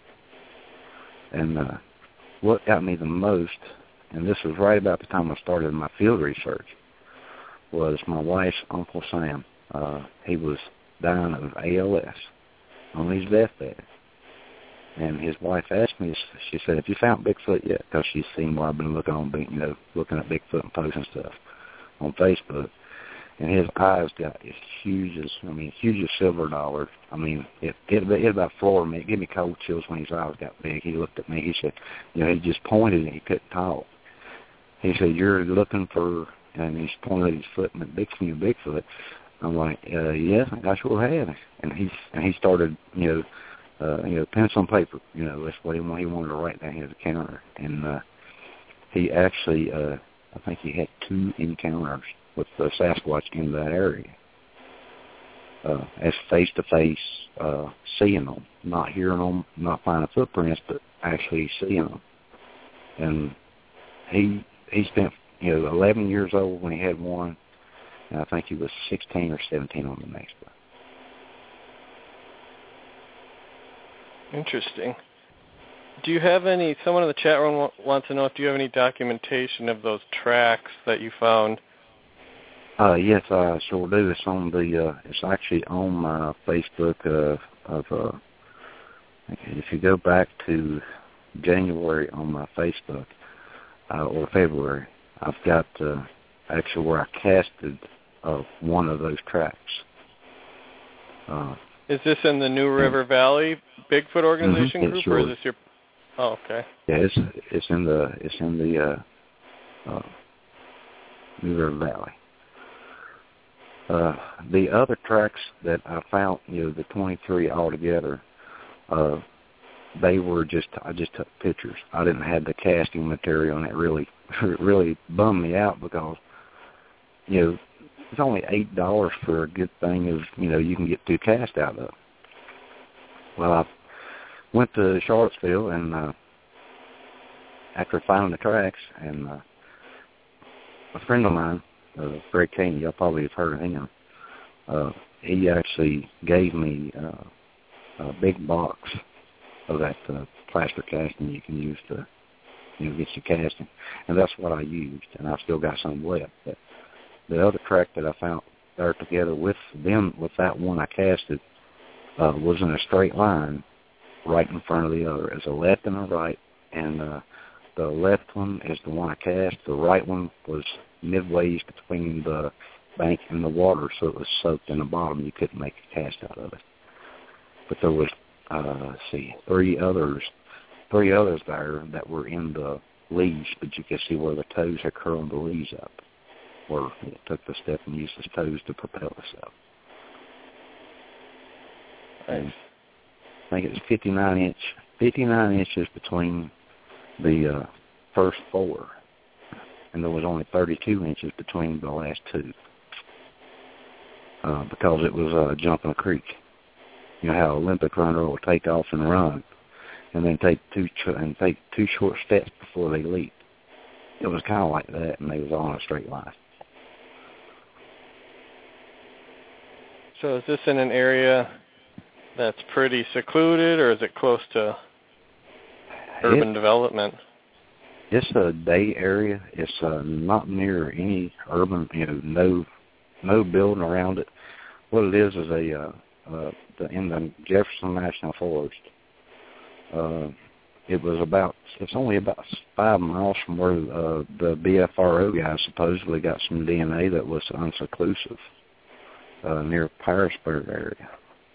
And uh, what got me the most, and this was right about the time I started my field research, was my wife's Uncle Sam. Uh, he was dying of A L S on his deathbed. And his wife asked me, she said, "Have you found Bigfoot yet?" Because she's seen where I've been looking on, you know, looking at Bigfoot and posting stuff on Facebook. And his eyes got as huge as, I mean, huge as silver dollars. I mean, it it, it about floored me. It gave me cold chills when his eyes got big. He looked at me. He said, you know, he just pointed and he couldn't talk. He said, "You're looking for," and he's pointing at his foot and Bigfoot, Bigfoot. I'm like, uh, yeah, I sure have. And he and he started, you know, uh, you know, pencil and paper. You know, that's what he wanted. He wanted to write down his encounter. And uh, he actually, uh, I think he had two encounters with the Sasquatch in that area, uh, as face-to-face uh, seeing them, not hearing them, not finding footprints, but actually seeing them. And he he spent, you know, eleven years old when he had one, and I think he was sixteen or seventeen on the next one. Interesting. Do you have any, someone in the chat room wants to know if do you have any documentation of those tracks that you found? Uh, yes, I sure do. It's on the, uh, it's actually on my Facebook uh, of, uh, if you go back to January on my Facebook, uh, or February, I've got uh, actually where I casted of one of those tracks. Uh, is this in the New River Valley Bigfoot organization mm-hmm, group, sure or is this your? Oh, okay. Yeah, it's it's in the it's in the uh, uh, New River Valley. Uh, the other tracks that I found, you know, the twenty-three altogether, uh, they were just, I just took pictures. I didn't have the casting material, and it really, really bummed me out because, you know, it's only eight dollars for a good thing of, you know, you can get two casts out of. Well, I went to Charlottesville, and uh, after finding the tracks, and uh, a friend of mine, uh, Greg Caney, y'all probably have heard of him, uh, he actually gave me uh, a big box of that uh, plaster casting you can use to, you know, get your casting. And that's what I used, and I've still got some left. But the other track that I found there together with them, with that one I casted, uh, was in a straight line right in front of the other. As a left and a right, and uh, the left one is the one I cast. The right one was midways between the bank and the water, so it was soaked in the bottom. You couldn't make a cast out of it. But there was, uh, let's see, three others, three others there that were in the leaves, but you could see where the toes had curled the leaves up, or it took the step and used the toes to propel itself. And I think it was fifty-nine inch, fifty-nine inches between the uh, first four, and there was only thirty-two inches between the last two, uh, because it was uh, jumping a creek. You know how an Olympic runner will take off and run, and then take two ch- and take two short steps before they leap. It was kind of like that, and they was all in a straight line. So is this in an area that's pretty secluded, or is it close to urban it, development? It's a day area. It's uh, not near any urban, you know, no no building around it. What it is is a uh, uh, the, in the Jefferson National Forest. Uh, it was about, it's only about five miles from where uh, the B F R O guys supposedly got some D N A that was unsucclusive, uh, near Pearisburg area.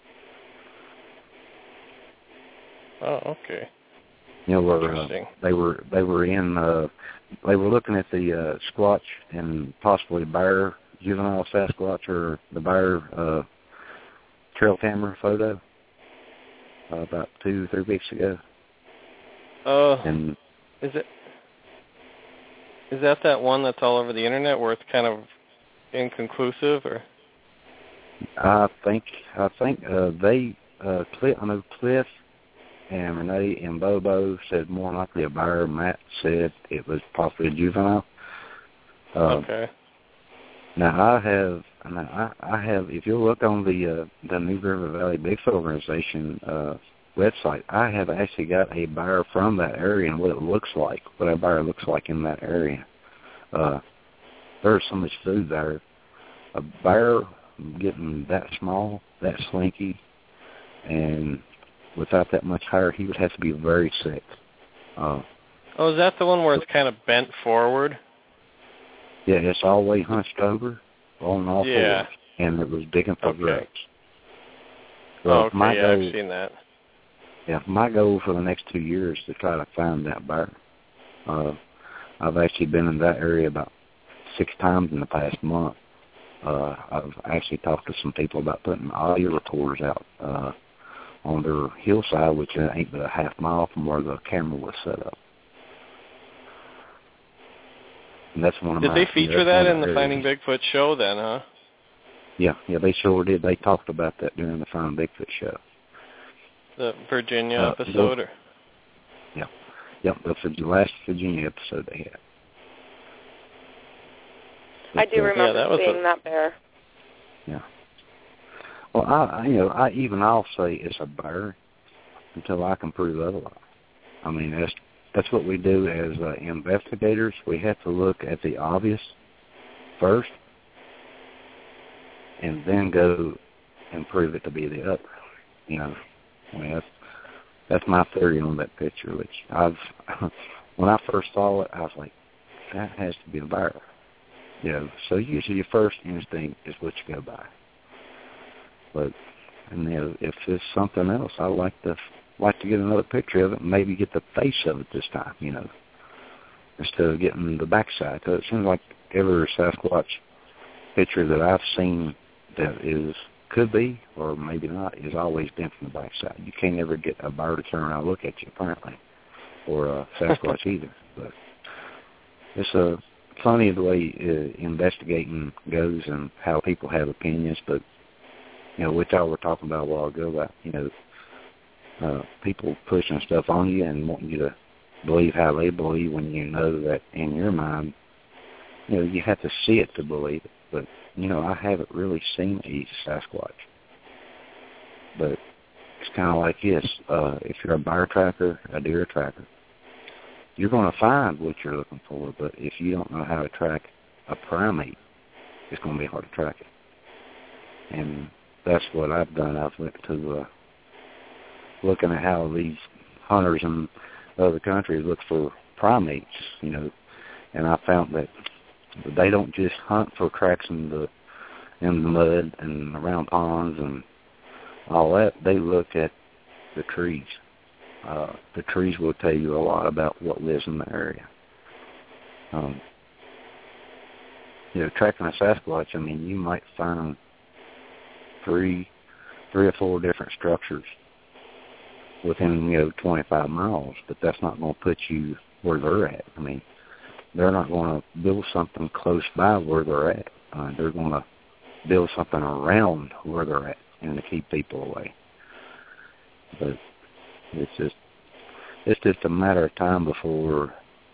Oh, okay. You know, where uh, they were they were in, uh, they were looking at the uh, Squatch and possibly bear, juvenile Sasquatch or the bear uh, trail camera photo uh, about two, three weeks ago. Oh, uh, and is it? Is that that one that's all over the internet where it's kind of inconclusive, or? I think I think uh, they uh, Cliff, I know Cliff and Renee and Bobo said more likely a bear. Matt said it was possibly a juvenile. Uh, okay. Now I have, now I, I have. If you look on the uh, the New River Valley Bigfoot Organization uh, website, I have actually got a bear from that area and what it looks like, what a bear looks like in that area. Uh, there's so much food there. A bear getting that small, that slinky, and without that much hair, he would have to be very sick. Uh, oh, is that the one where it's kind of bent forward? Yeah, it's all the way hunched over on all yeah. fours, and it was digging for okay. grubs. So oh, okay, my yeah, goal, I've seen that. Yeah, my goal for the next two years is to try to find that bear. Uh, I've actually been in that area about six times in the past month. Uh, I've actually talked to some people about putting audio recorders out uh, on their hillside, which ain't but a half mile from where the camera was set up. And that's one of did my, they feature you know, that in the areas. Finding Bigfoot show then, huh? Yeah, yeah, they sure did. They talked about that during the Finding Bigfoot show. The Virginia uh, episode? The, or? Yeah, yeah, the last Virginia episode they had. I do remember yeah, that was seeing a, that bear. Yeah. Well, I, I, you know, I even I'll say it's a bear until I can prove otherwise. I mean, that's that's what we do as uh, investigators. We have to look at the obvious first, and then go and prove it to be the other. You know, I mean, that's that's my theory on that picture. Which I've when I first saw it, I was like, that has to be a bear. You know, so usually your first instinct is what you go by. But and you know, if it's something else, I like to like to get another picture of it and maybe get the face of it this time. You know, instead of getting the backside. Because it seems like every Sasquatch picture that I've seen that is could be or maybe not has always been from the backside. You can't ever get a bear to turn around and look at you apparently, or a Sasquatch either. But it's a funny the way uh, investigating goes and how people have opinions. But you know, which I were talking about a while ago about you know uh, people pushing stuff on you and wanting you to believe how they believe when you know that in your mind, you know, you have to see it to believe it. But, you know, I haven't really seen a Sasquatch. But it's kind of like this. Uh, if you're a bear tracker, a deer tracker, you're going to find what you're looking for. But if you don't know how to track a primate, it's going to be hard to track it. And that's what I've done. I've went to uh, looking at how these hunters in other countries look for primates, you know, and I found that they don't just hunt for tracks in the in the mud and around ponds and all that. They look at the trees. Uh, the trees will tell you a lot about what lives in the area. Um, you know, tracking a Sasquatch, I mean, you might find three, three or four different structures within, you know, twenty-five miles, but that's not going to put you where they're at. I mean, they're not going to build something close by where they're at. Uh, they're going to build something around where they're at and to keep people away. But it's just it's just a matter of time before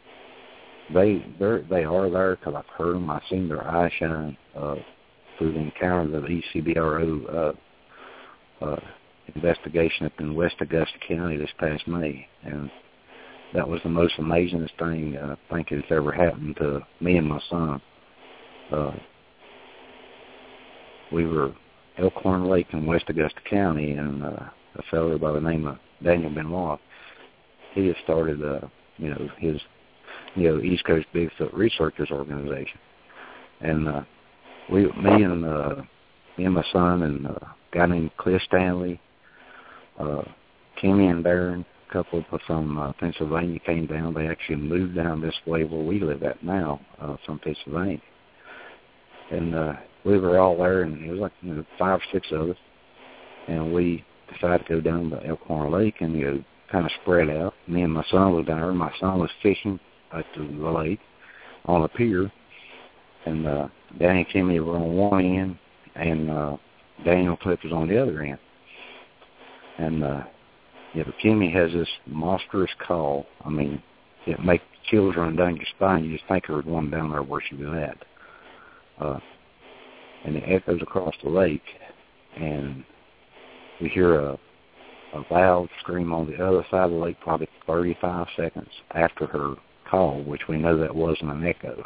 they they're, they are there because I've heard them. I've seen their eyes shine uh, through the encounter of the E C B R O uh, uh, investigation up in West Augusta County this past May, and that was the most amazingest thing uh, I think has ever happened to me and my son. Uh, we were Elkhorn Lake in West Augusta County, and uh, a fellow by the name of Daniel Benoit, he had started, uh, you know, his, you know, East Coast Bigfoot Researchers Organization, and uh, we, me and uh, me and my son and uh, a guy named Cliff Stanley, uh, Kimmy and Darren, a couple from uh, Pennsylvania came down. They actually moved down this way where we live at now, uh, from Pennsylvania. And uh, we were all there, and it was like you know, five or six of us. And we decided to go down to Elkhorn Lake and you know, kind of spread out. Me and my son was down there. My son was fishing at the lake on a pier. And uh, Danny and Kimmy were on one end, and uh, Daniel Cliff was on the other end. And uh, yeah, but Kimmy has this monstrous call. I mean, it makes chills run down your spine. You just think there was one down there where she was at. Uh, and it echoes across the lake, and we hear a, a loud scream on the other side of the lake, probably thirty-five seconds after her call, which we know that wasn't an echo.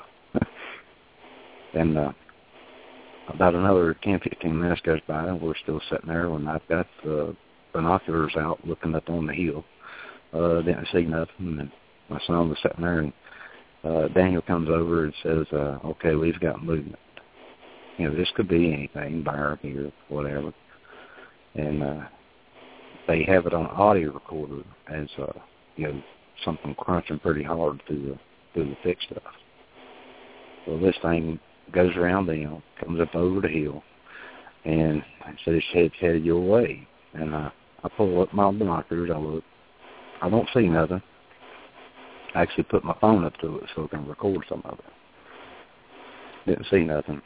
And uh, about another ten, fifteen minutes goes by, and we're still sitting there, and I've got the binoculars out looking up on the hill. Uh, didn't see nothing, and my son was sitting there, and uh, Daniel comes over and says, uh, okay, we've got movement. You know, this could be anything, bear here, whatever. And uh, they have it on audio recorder as, uh, you know, something crunching pretty hard through the, through the thick stuff. Well, this thing goes around them, comes up over the hill, and says, it's head, headed your way. And uh, I pull up my binoculars, I look, I don't see nothing. I actually put my phone up to it so I can record some of it. Didn't see nothing.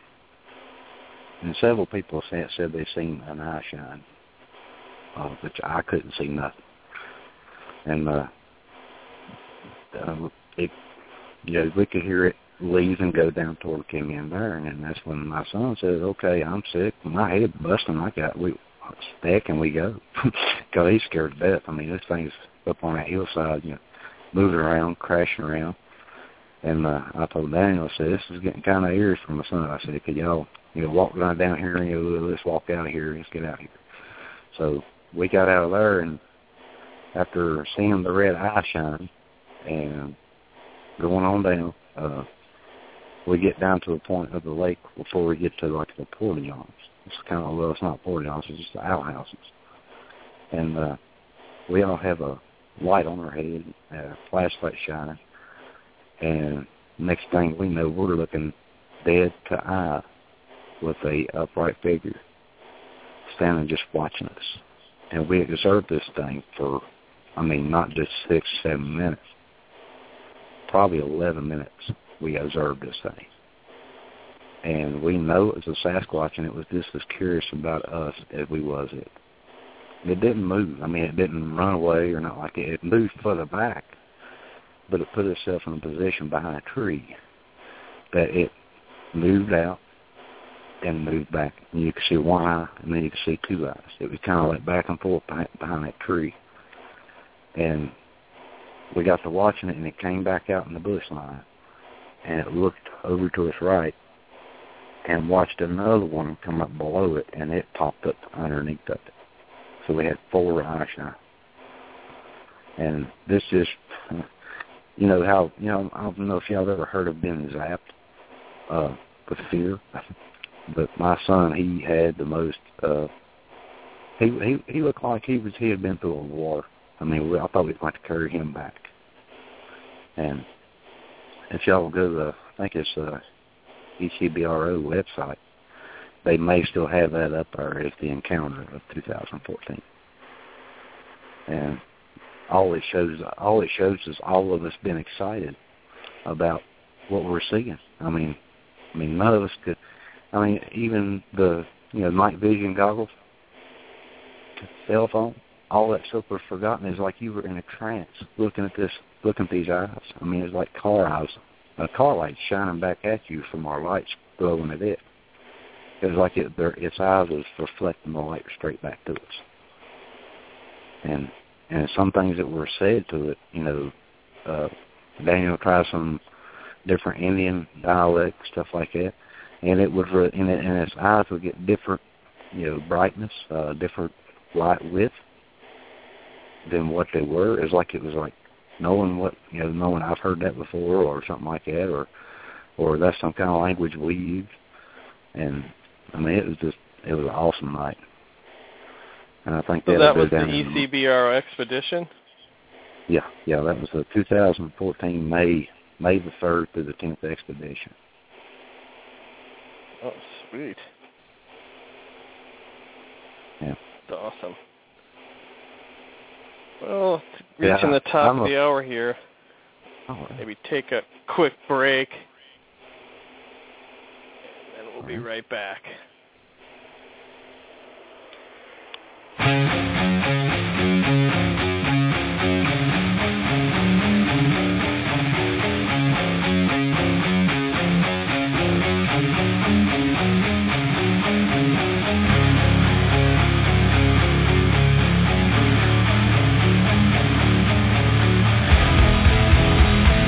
And several people said, said they seen an eye shine, uh, which I couldn't see nothing. And uh, uh, it, you know, we could hear it leave and go down toward Kimmy and Darren, and that's when my son says, okay, I'm sick, my head busting, I got, we, heck, and we go. Because he's scared to death. I mean, this thing's up on that hillside, you know, moving around, crashing around. And uh, I told Daniel, I said, this is getting kind of eerie for my son. I said, could y'all, you know, walk right down here and, you know, let's walk out of here, let's get out of here. So we got out of there, and after seeing the red eye shine and going on down, uh, we get down to the point of the lake before we get to like the portillons. It's kind of, well, it's not portillons, it's just the outhouses. And uh, we all have a light on our head, a flashlight shining, and next thing we know, we're looking dead to eye with a upright figure standing just watching us. And we observed this thing for, I mean, not just six, seven minutes, probably eleven minutes we observed this thing. And we know it was a Sasquatch, and it was just as curious about us as we was it. It didn't move. I mean, it didn't run away or not like it. It moved further back, but it put itself in a position behind a tree that it moved out and moved back. And you could see one eye, and then you could see two eyes. It was kind of like back and forth behind, behind that tree. And we got to watching it, and it came back out in the bush line, and it looked over to its right and watched another one come up below it, and it popped up underneath of it. So we had four eye shine. And this is, you know, how, you know, I don't know if y'all have ever heard of being zapped uh, with fear, but my son, he had the most, uh, he, he he looked like he was, he had been through a war. I mean, we, I thought we'd like to carry him back. And if y'all go to the, I think it's uh, E C B R O website, they may still have that up there as the encounter of two thousand fourteen. And all it shows, all it shows is all of us being excited about what we're seeing. I mean, I mean, none of us could. I mean, even the you know night vision goggles, cell phone, all that stuff was forgotten. It's like you were in a trance looking at this, looking at these eyes. I mean, it's like car eyes, a car light shining back at you from our lights glowing at it. It was like it, their, its eyes was reflecting the light straight back to us. And and some things that were said to it, you know, uh, Daniel tried some different Indian dialect, stuff like that, and it would, and, it, and its eyes would get different, you know, brightness, uh, different light width than what they were. It was like it was like knowing what, you know, knowing I've heard that before or something like that, or or that's some kind of language we use. And I mean, it was just, it was an awesome night. And I think so that was down the E C B R O expedition? Yeah, yeah, that was the two thousand fourteen May, May the third through the tenth expedition. Oh, sweet. Yeah. That's awesome. Well, reaching yeah, the top I'm of a, the hour here. Oh, right. Maybe take a quick break. And then we'll be right back.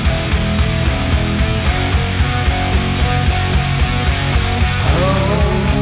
Oh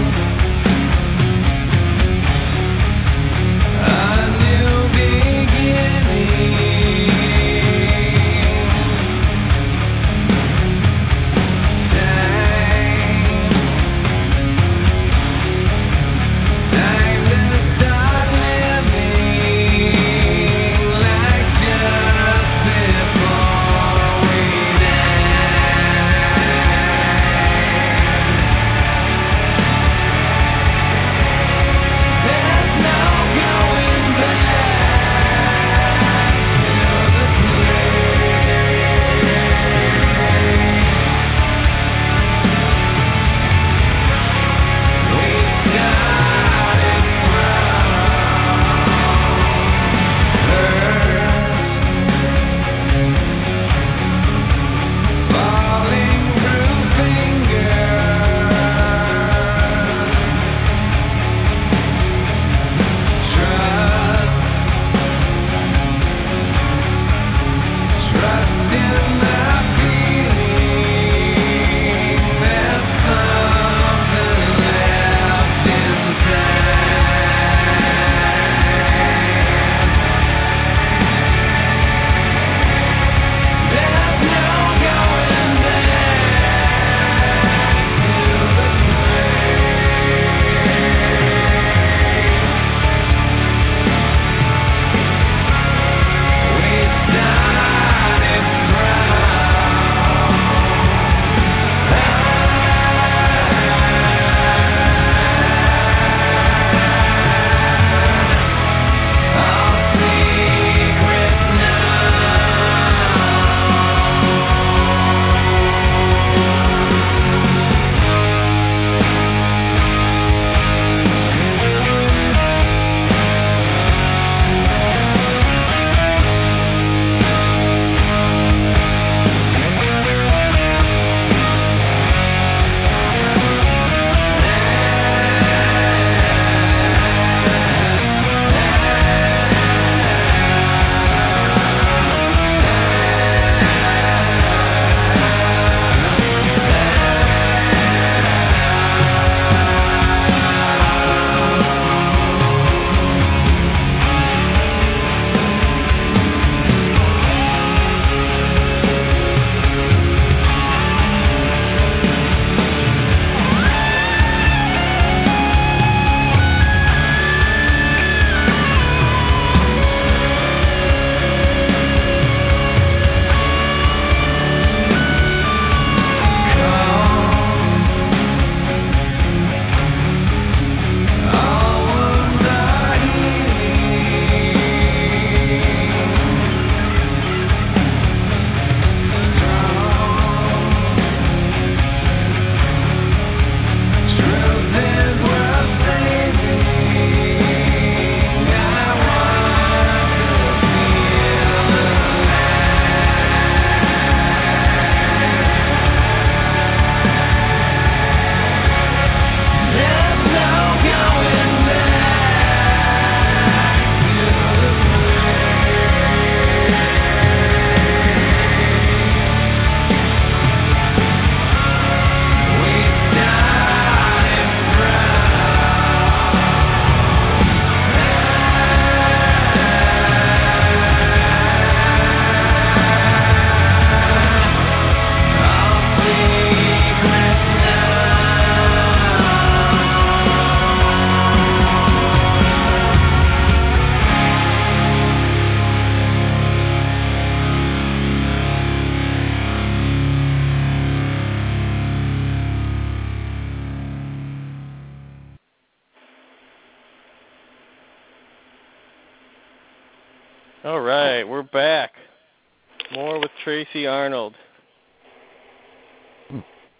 All right, we're back. More with Tracy Arnold. Hmm.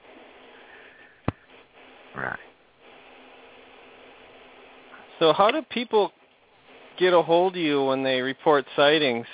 Right. So how do people get a hold of you when they report sightings?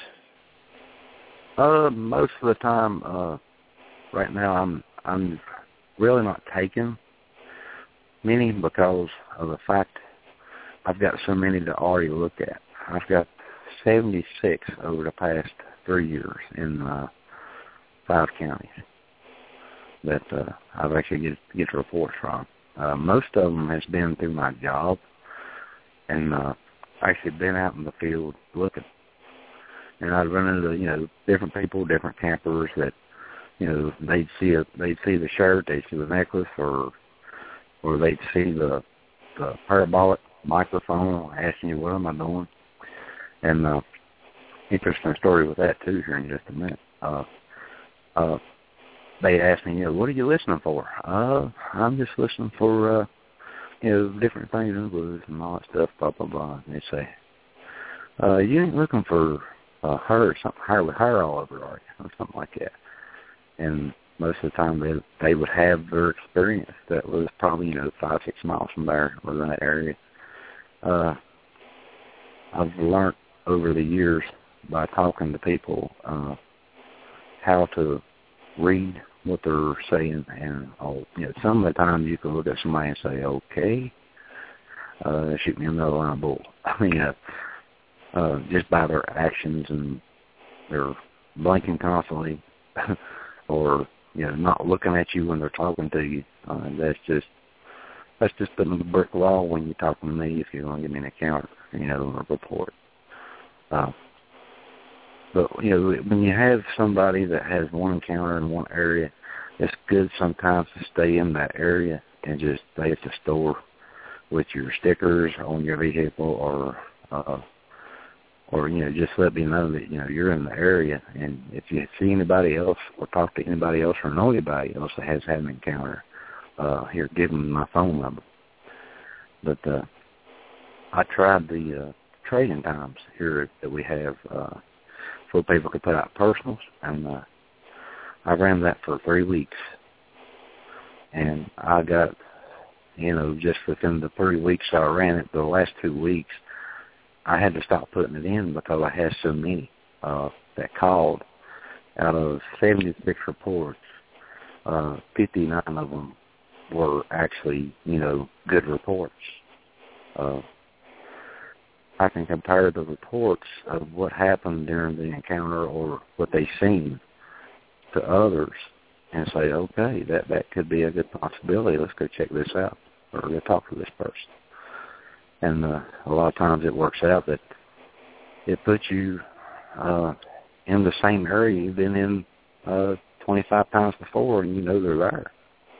Uh, most of the time, uh, right now I'm I'm really not taking many because of the fact I've got so many to already look at. I've got seventy-six over the past three years in uh, five counties that uh, I've actually get get reports from. Uh, most of them has been through my job, and uh, actually been out in the field looking. And I'd run into, you know, different people, different campers that, you know, they'd see a, they'd see the shirt, they'd see the necklace, or or they'd see the, the parabolic microphone asking you, what am I doing? And uh, interesting story with that, too, here in just a minute. Uh, uh, they'd ask me, you know, what are you listening for? Uh, I'm just listening for, uh, you know, different things in the blues and all that stuff, blah, blah, blah. And they say, uh, you ain't looking for uh, her, something, her with her all over, are you? Or something like that. And most of the time they they would have their experience that was probably, you know, five, six miles from there or in that area. Uh, I've learned over the years by talking to people uh, how to read what they're saying, and oh, you know, some of the time you can look at somebody and say, okay, uh, shoot me another line of bull. I mean, uh, uh, just by their actions and their blinking constantly, or you know, not looking at you when they're talking to you. Uh, that's just that's just putting the brick wall when you're talking to me. If you're going to give me an account, you know, or report. Uh, but you know, when you have somebody that has one encounter in one area, it's good sometimes to stay in that area and just stay at the store with your stickers on your vehicle, or uh, or you know, just let me know that you know you're in the area, and if you see anybody else or talk to anybody else or know anybody else that has had an encounter, uh, here, give them my phone number. But uh, I tried the uh, trading times here that we have uh, so people could put out personals, and uh, I ran that for three weeks, and I got, you know, just within the three weeks I ran it, the last two weeks, I had to stop putting it in because I had so many uh, that called. Out of seventy-six reports, uh, fifty-nine of them were actually, you know, good reports. Uh, I can compare the reports of what happened during the encounter or what they seen to others and say, okay, that, that could be a good possibility. Let's go check this out or go talk to this person. And uh, a lot of times it works out that it puts you uh, in the same area you've been in uh, twenty-five times before, and you know they're there.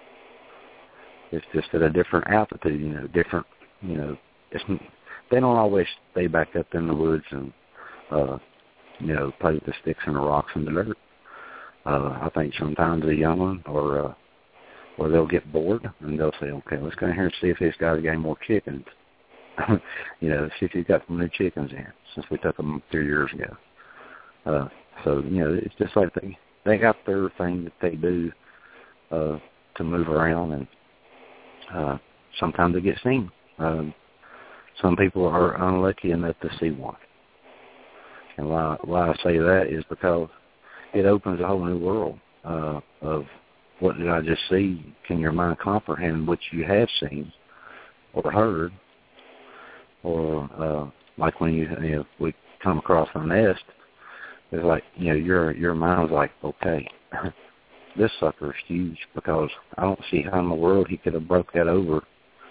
It's just at a different altitude, you know, different, you know, it's, they don't always stay back up in the woods and, uh, you know, play with the sticks and the rocks and the dirt. Uh, I think sometimes a young one or, uh, or they'll get bored and they'll say, okay, let's go in here and see if this guy's got any more chickens. You know, see if he's got some new chickens in since we took them three years ago. Uh, so, you know, it's just like they, they got their thing that they do uh, to move around, and uh, sometimes they get seen. Um, some people are unlucky enough to see one. And why, why I say that is because it opens a whole new world uh, of what did I just see? Can your mind comprehend what you have seen or heard? Or uh, like when you, you know, we come across a nest, it's like, you know, your your mind's like, okay, this sucker's huge because I don't see how in the world he could have broke that over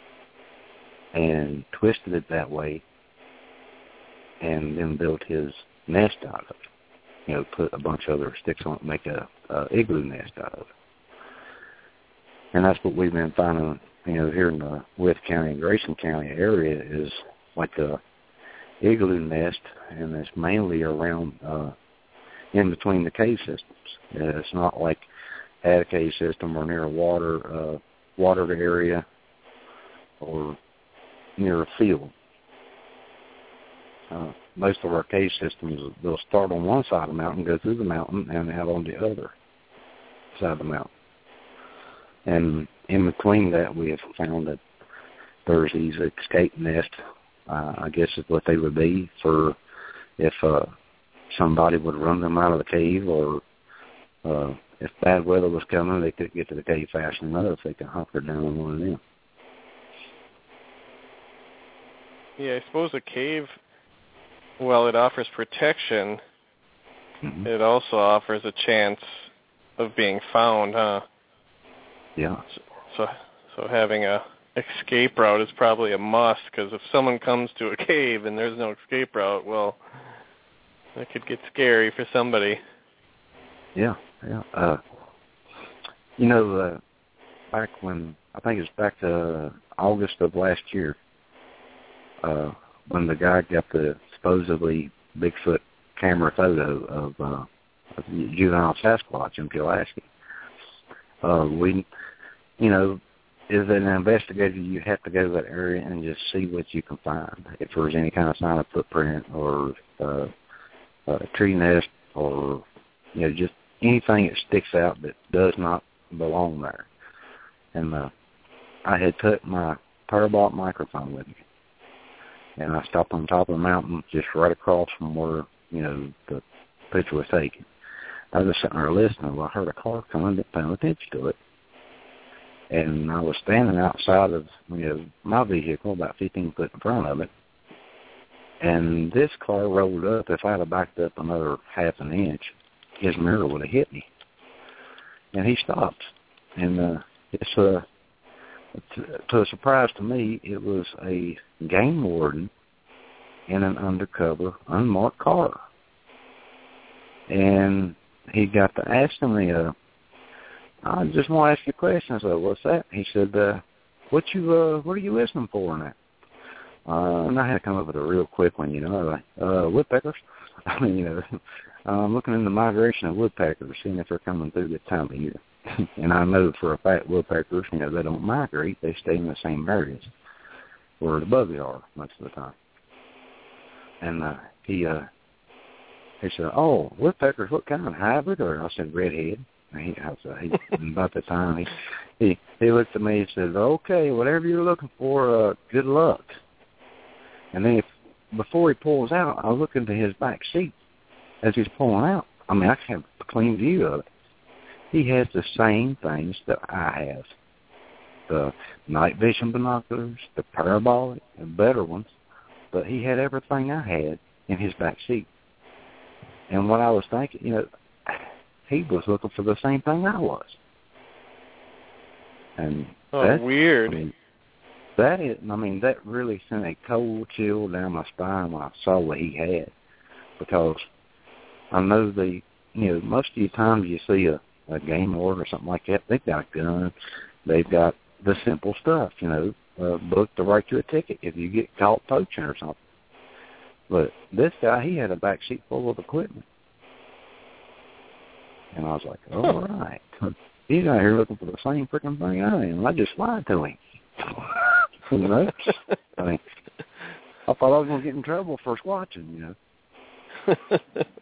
and twisted it that way and then built his nest out of it. You know, put a bunch of other sticks on it and make a, a igloo nest out of it. And that's what we've been finding, you know, here in the Wythe County and Grayson County area is like a igloo nest, and it's mainly around uh, in between the cave systems. Uh, it's not like at a cave system or near a water uh, watered area or near a field. Uh, most of our cave systems, they'll start on one side of the mountain, go through the mountain, and out on the other side of the mountain. And in between that, we have found that there's these escape nests, uh, I guess is what they would be, for if uh, somebody would run them out of the cave, or uh, if bad weather was coming, they couldn't get to the cave fast enough, they could hunker down on one of them. Yeah, I suppose a cave, while it offers protection, mm-hmm. it also offers a chance of being found, huh? Yeah. So, so, so having a escape route is probably a must, because if someone comes to a cave and there's no escape route, well, that could get scary for somebody. Yeah, yeah. Uh, you know, uh, back when, I think it was back to August of last year, uh, when the guy got the supposedly Bigfoot camera photo of, uh, of juvenile Sasquatch in Pulaski, uh, we, you know, as an investigator, you have to go to that area and just see what you can find. If there's any kind of sign of footprint or uh, a tree nest or, you know, just anything that sticks out that does not belong there. And uh, I had took my parabolic microphone with me, and I stopped on top of the mountain just right across from where, you know, the picture was taken. I was sitting there listening. Well, I heard a car coming, didn't pay attention to it. And I was standing outside of, you know, my vehicle, about fifteen foot in front of it. And this car rolled up. If I had backed up another half an inch, his mirror would have hit me. And he stopped. And uh, it's uh, to, to a surprise to me, it was a game warden in an undercover, unmarked car. And he got to asking me, uh, I just want to ask you a question. I said, what's that? He said, uh, what you, uh, what are you listening for in that? Uh, and I had to come up with a real quick one, you know, like, uh, woodpeckers. I mean, you know, I'm looking in the migration of woodpeckers, seeing if they're coming through this time of year. And I know for a fact woodpeckers, you know, they don't migrate. They stay in the same areas where the bugs are most of the time. And uh, he uh, he said, oh, woodpeckers, what kind? Hybrid? Or I said, redhead. And he, I was, he, about the time, he, he, he looked at me and said, okay, whatever you're looking for, uh, good luck. And then if, before he pulls out, I look into his back seat as he's pulling out. I mean, I have a clean view of it. He has the same things that I have. The night vision binoculars, the parabolic, the better ones. But he had everything I had in his back seat. And what I was thinking, you know, he was looking for the same thing I was. And oh, that, weird. I mean, that is, I mean, that really sent a cold chill down my spine when I saw what he had. Because I know the, you know, most of the times you see a, a game warden or something like that, they've got a gun, they've got the simple stuff, you know, a book to write you a ticket if you get caught poaching or something. But this guy, he had a back seat full of equipment. And I was like, all right. He's out here looking for the same freaking thing I am. I just lied to him. You know? I mean, I thought I was going to get in trouble for squatching, you know.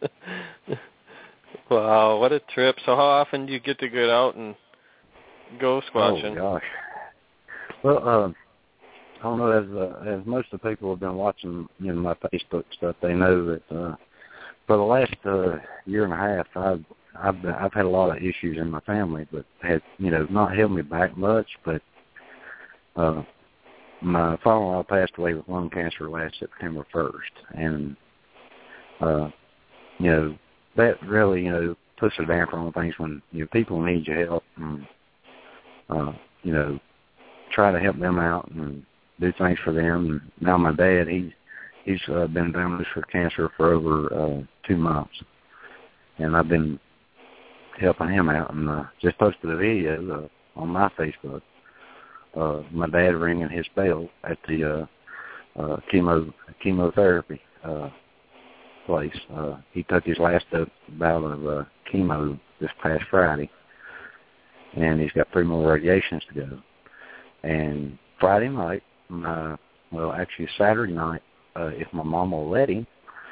Wow, what a trip. So how often do you get to get out and go squatching? Oh, gosh. Well, uh, I don't know, as uh, as most of the people have been watching, you know, my Facebook stuff, they know that uh, for the last uh, year and a half, I've I've been, I've had a lot of issues in my family, but had, you know, not held me back much. But uh, my father-in-law passed away with lung cancer last September first, and uh, you know, that really, you know, puts a damper on things when, you know, people need your help, and uh, you know, try to help them out and do things for them. And now my dad, he he's uh, been diagnosed with cancer for over uh, two months, and I've been helping him out, and uh, just posted a video uh, on my Facebook. Uh, my dad ringing his bell at the uh, uh, chemo chemotherapy uh, place. Uh, he took his last bout of uh, chemo this past Friday, and he's got three more radiations to go. And Friday night, my, well, actually Saturday night, uh, if my mom will let him,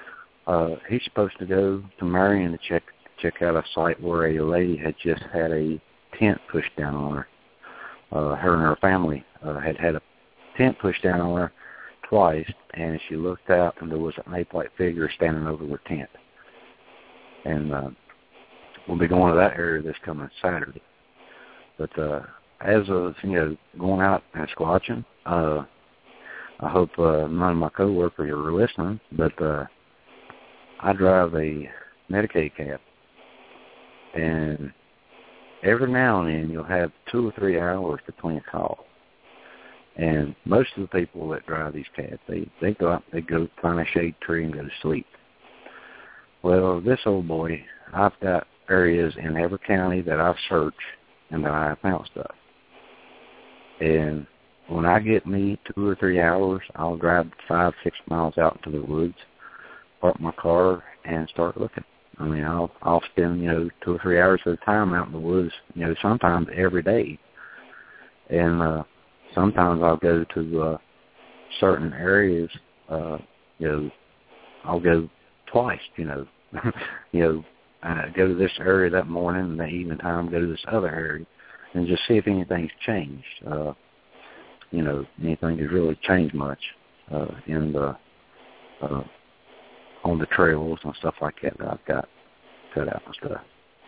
uh, he's supposed to go to Marion to check check out a site where a lady had just had a tent pushed down on her. Uh, her and her family uh, had had a tent pushed down on her twice, and she looked out, and there was an ape-like figure standing over her tent. And uh, we'll be going to that area this coming Saturday. But uh, as of, you know, going out and squatching, uh, I hope uh, none of my coworkers are listening, but uh, I drive a Medicaid cab. And every now and then you'll have two or three hours between calls. And most of the people that drive these cabs, they, they go out, they go find a shade tree and go to sleep. Well, this old boy, I've got areas in every county that I've searched and that I have found stuff. And when I get me two or three hours, I'll drive five, six miles out into the woods, park my car, and start looking. I mean, I'll I'll spend, you know, two or three hours at a time out in the woods, you know, sometimes every day. And uh, sometimes I'll go to uh, certain areas, uh, you know, I'll go twice, you know. you know, uh, go to this area that morning, and the evening time go to this other area, and just see if anything's changed. Uh, you know, anything has really changed much uh, in the uh, on the trails and stuff like that that I've got cut out and stuff.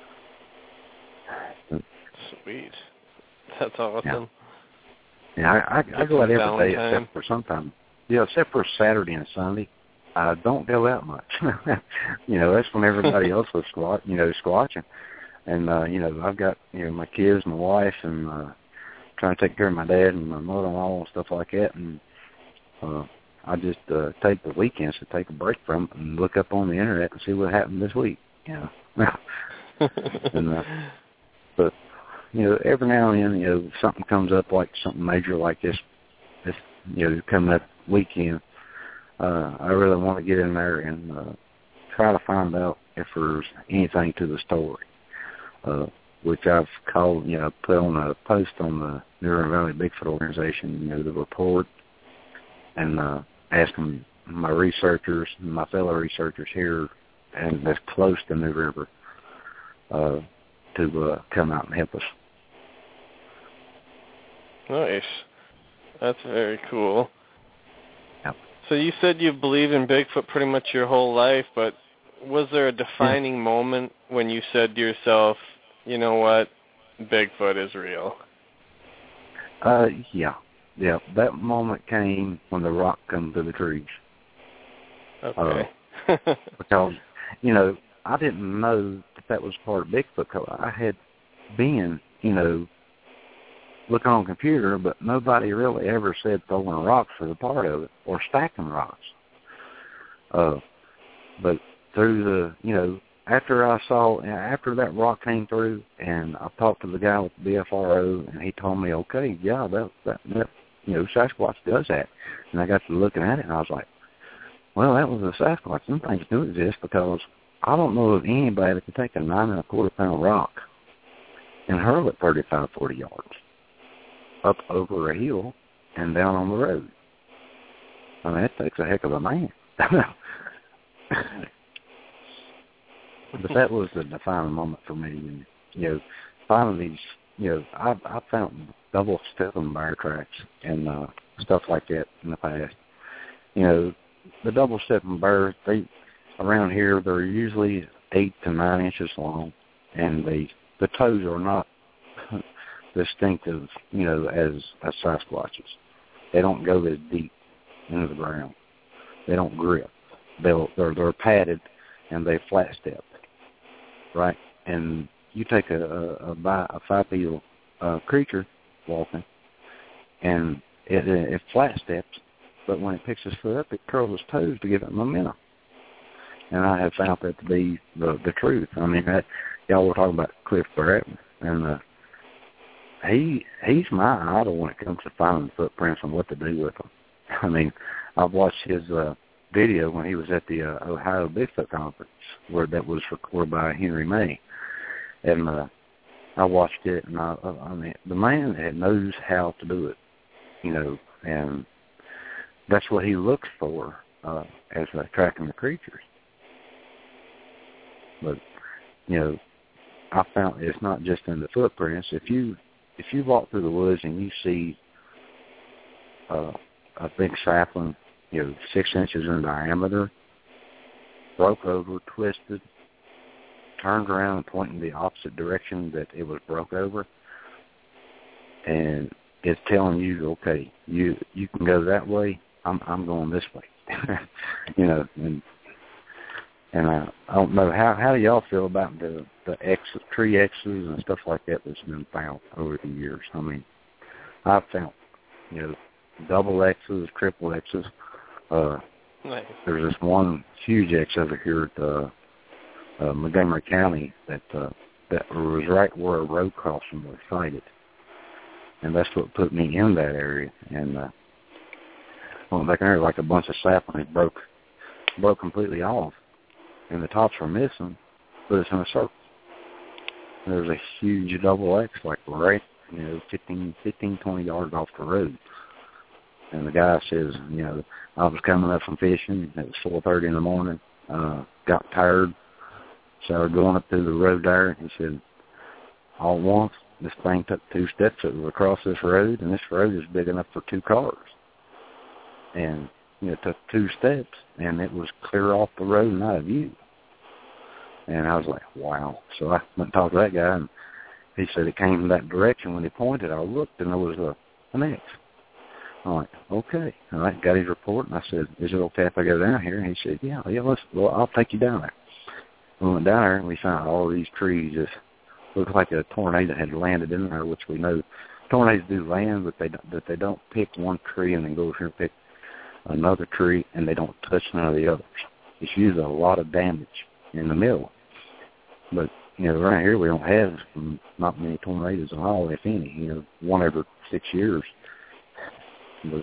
Sweet. That's awesome. Yeah, yeah I, I, I go out every day except for sometimes. Yeah, except for Saturday and Sunday. I don't go out much. you know, that's when everybody else was squat, you know, squatching. And, uh, you know, I've got, you know, my kids, my wife, and uh, trying to take care of my dad and my mother-in-law and stuff like that. And uh, I just uh, take the weekends to take a break from it and look up on the Internet and see what happened this week, you know. and, uh, but, you know, every now and then, you know, something comes up like something major like this, this you know, coming up weekend. Uh, I really want to get in there and uh, try to find out if there's anything to the story, uh, which I've called, you know, put on a post on the New River Valley Bigfoot Organization, you know, the report, and uh, asking my researchers, my fellow researchers here, and that's close to New River, uh, to uh, come out and help us. Nice. That's very cool. Yep. So you said you believe in Bigfoot pretty much your whole life, but was there a defining yeah. moment when you said to yourself, you know what, Bigfoot is real? Uh, yeah. Yeah, that moment came when the rock come through the trees. Okay. Uh, because, you know, I didn't know that that was part of Bigfoot, because I had been, you know, looking on a computer, but nobody really ever said throwing rocks was a part of it, or stacking rocks. Uh, but through the, you know, after I saw, after that rock came through, and I talked to the guy with the B F R O, and he told me, okay, yeah, that, that, that you know, Sasquatch does that. And I got to looking at it, and I was like, well, that was a Sasquatch. Some things do exist, because I don't know of anybody that can take a nine and a quarter pound rock and hurl it thirty-five, forty yards up over a hill and down on the road. I mean, that takes a heck of a man. But that was the defining moment for me. And, you know, finding these, you know, I I found double stepping bear tracks and uh, stuff like that in the past. You know, the double stepping bears, they around here, they're usually eight to nine inches long, and they the toes are not distinctive, you know, as as Sasquatches. They don't go as deep into the ground. They don't grip. They'll they're they're padded and they flat step, right? And you take a a, a, a bipedal uh, creature walking, and it, it flat steps, but when it picks its foot up, it curls its toes to give it momentum. And I have found that to be the the truth. I mean, that y'all were talking about Cliff Bratton, and uh, he he's my idol when it comes to finding footprints and what to do with them. I mean, I've watched his uh, video when he was at the uh, Ohio Bigfoot Conference, where that was recorded by Henry May, and uh, I watched it, and I, I mean, the man had knows how to do it, you know, and that's what he looks for uh, as uh, tracking the creatures. But, you know, I found it's not just in the footprints. If you if you walk through the woods and you see uh, a big sapling, you know, six inches in diameter, broke over, twisted, turned around and pointing the opposite direction that it was broke over, and it's telling you, okay, you you can go that way. I'm I'm going this way. You know, and and I, I don't know how how do y'all feel about the the X tree X's and stuff like that that's been found over the years. I mean, I've found, you know, double X's, triple X's. Uh, nice. There's this one huge X over here at uh, uh, Montgomery County that uh, that was right where a road crossing was sighted, and that's what put me in that area. And uh, well, back there, like a bunch of saplings broke broke completely off, and the tops were missing, but it's in a circle. There's a huge double X, like right, you know, fifteen, fifteen, twenty yards off the road. And the guy says, you know, I was coming up from fishing. It was four thirty in the morning. Uh, got tired. Started going up through the road there. He said, all at once, this thing took two steps. It was across this road, and this road is big enough for two cars. And, you know, it took two steps, and it was clear off the road and out of view. And I was like, wow. So I went and talked to that guy, and he said it came in that direction. When he pointed, I looked, and there was a, an X. I'm like, okay. And I got his report, and I said, is it okay if I go down here? And he said, yeah, yeah, let's, well, I'll take you down there. We went down there, and we found all these trees just looked like a tornado had landed in there, which we know tornadoes do land, but they don't, but they don't pick one tree and then go over here and pick another tree, and they don't touch none of the others. It's usually a lot of damage in the middle. But, you know, around here we don't have not many tornadoes at all, if any, you know, one every six years. But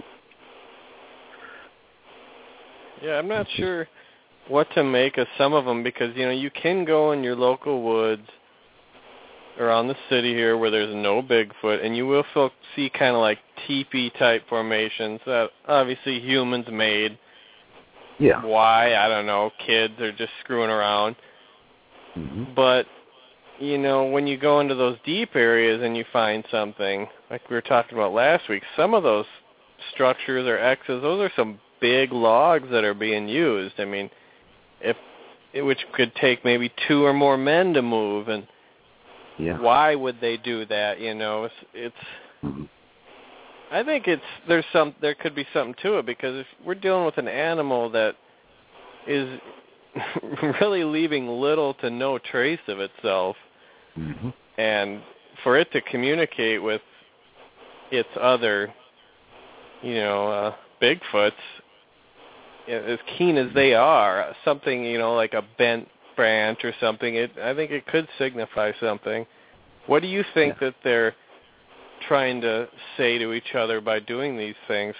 yeah, I'm not sure what to make of some of them because, you know, you can go in your local woods around the city here where there's no Bigfoot, and you will feel, see kind of like teepee-type formations that obviously humans made. Yeah. Why? I don't know. Kids are just screwing around. Mm-hmm. But, you know, when you go into those deep areas and you find something, like we were talking about last week, some of those structures or X's, those are some big logs that are being used. I mean, if which could take maybe two or more men to move, and yeah. Why would they do that? You know, it's, it's mm-hmm. I think it's there's some there could be something to it because if we're dealing with an animal that is really leaving little to no trace of itself, mm-hmm. and for it to communicate with its other, you know, uh, Bigfoots, as keen as they are, something, you know, like a bent branch or something, it I think it could signify something. What do you think yeah. that they're trying to say to each other by doing these things?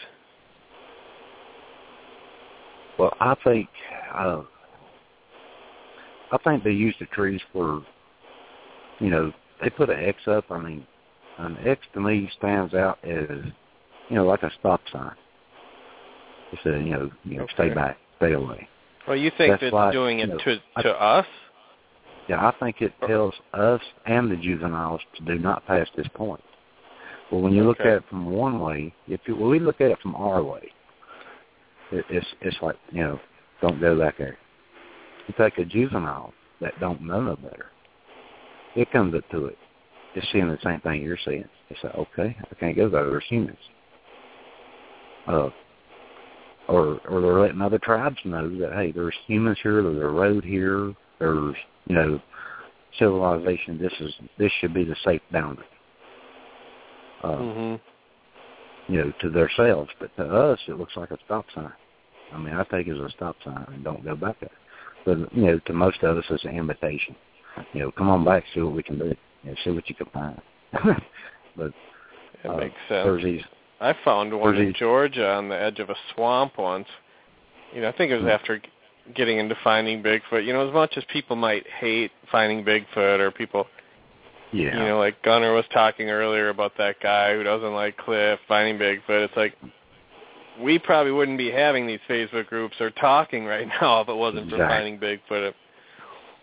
Well, I think uh, I think they use the trees for, you know, they put an X up. I mean, an X to me stands out as, you know, like a stop sign. It says, you know, you know, okay. stay back, stay away. Well, you think That's it's like, doing it you know, to I, to us? Yeah, I think it tells us and the juveniles to do not pass this point. But when you look okay. at it from one way, if you, when we look at it from our way, it, it's it's like, you know, don't go back there. You take a juvenile that don't know no better, it comes up to it. It's seeing the same thing you're seeing. It's like, okay, I can't go there. There's humans. Uh, or or they're letting other tribes know that, hey, there's humans here, there's a road here, there's, you know, civilization. This is this should be the safe boundary. Uh, mm-hmm. You know, to themselves, but to us, it looks like a stop sign. I mean, I take it as a stop sign and don't go back there. But, you know, to most of us, it's an invitation. You know, come on back, see what we can do. You know, see what you can find. But it uh, makes sense. there's these, I found one in these, Georgia on the edge of a swamp once. You know, I think it was after getting into finding Bigfoot. You know, as much as people might hate finding Bigfoot, or people, yeah. you know, like Gunnar was talking earlier about that guy who doesn't like Cliff finding Bigfoot. It's like, we probably wouldn't be having these Facebook groups or talking right now if it wasn't exactly. for finding Bigfoot.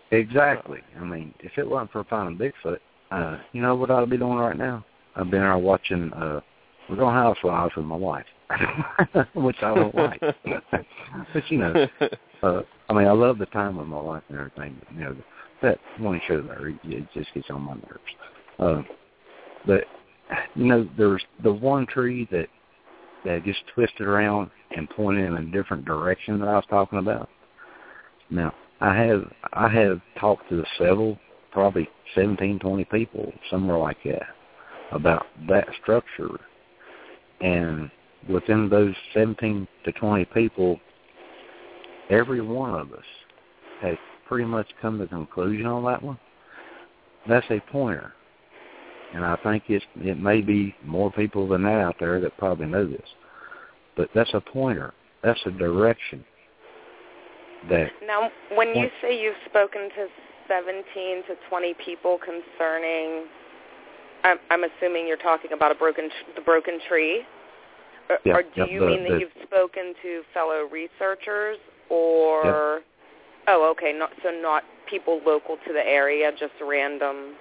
Exactly. I mean, if it wasn't for finding Bigfoot, uh, you know what I'd be doing right now? I've been there watching, uh, we're going to house flies with my wife, which I don't like. But, you know, uh, I mean, I love the time with my wife and everything, but, you know, that one show there, it just gets on my nerves. Uh, but, you know, there's the one tree that, that gets twisted around and pointed in a different direction that I was talking about. Now, I have I have talked to several, probably seventeen, twenty people, somewhere like that, about that structure. And within those seventeen to twenty people, every one of us has pretty much come to the conclusion on that one. That's a pointer. And I think it's, it may be more people than that out there that probably know this. But that's a pointer. That's a direction. That now, when you say you've spoken to seventeen to twenty people concerning, I'm, I'm assuming you're talking about a broken the broken tree, or, yeah, or do yeah, you the, mean that the, you've spoken to fellow researchers, or yeah. oh, okay, not so not people local to the area, just random.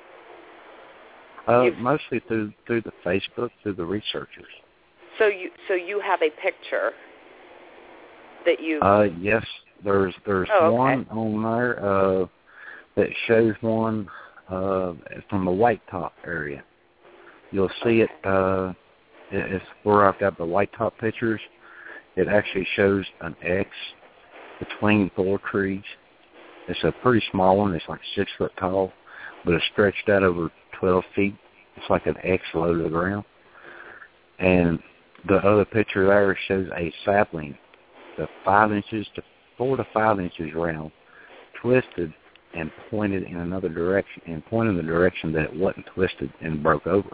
Uh, mostly through through the Facebook, through the researchers. So you so you have a picture that you. Uh, yes. There's there's oh, okay. one on there uh, that shows one uh, from the White Top area. You'll see it. Uh, it's where I've got the White Top pictures. It actually shows an X between four trees. It's a pretty small one. It's like six foot tall, but it's stretched out over twelve feet. It's like an X low to the ground. And the other picture there shows a sapling, the five inches to four to five inches round, twisted and pointed in another direction, and pointed in the direction that it wasn't twisted and broke over.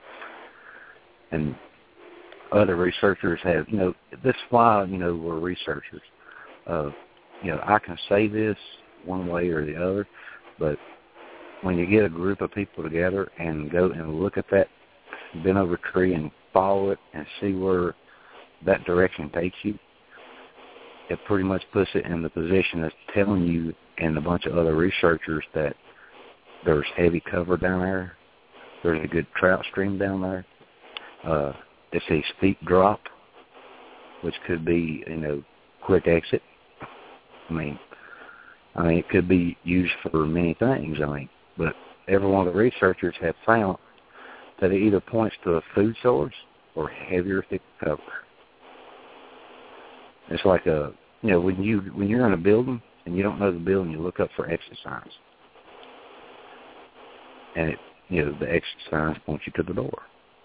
And other researchers have, you know, this is why, you know, we're researchers. Uh, you know, I can say this one way or the other, but when you get a group of people together and go and look at that bent over tree and follow it and see where that direction takes you, it pretty much puts it in the position of telling you and a bunch of other researchers that there's heavy cover down there, there's a good trout stream down there, uh, it's a steep drop, which could be, you know, quick exit. I mean, I mean, it could be used for many things, I mean, but every one of the researchers have found that it either points to a food source or heavier, thick cover. It's like a, you know, when you when you're in a building and you don't know the building, you look up for exit signs, and it, you know, the exit signs point you to the door.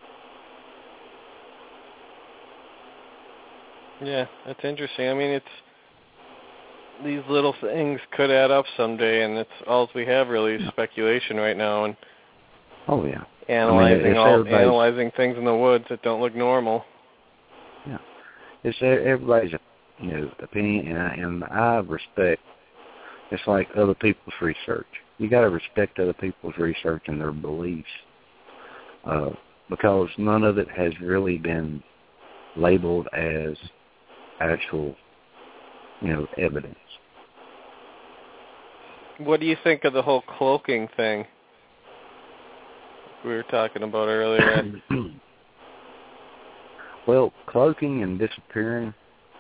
Yeah, that's interesting. I mean, it's these little things could add up someday, and it's all we have really is speculation right now, and oh yeah, analyzing I mean, all analyzing things in the woods that don't look normal. Yeah, it's everybody's, you know, opinion, and I, and I respect. It's like other people's research. You got to respect other people's research and their beliefs, uh, because none of it has really been labeled as actual, you know, evidence. What do you think of the whole cloaking thing we were talking about earlier? Well, cloaking and disappearing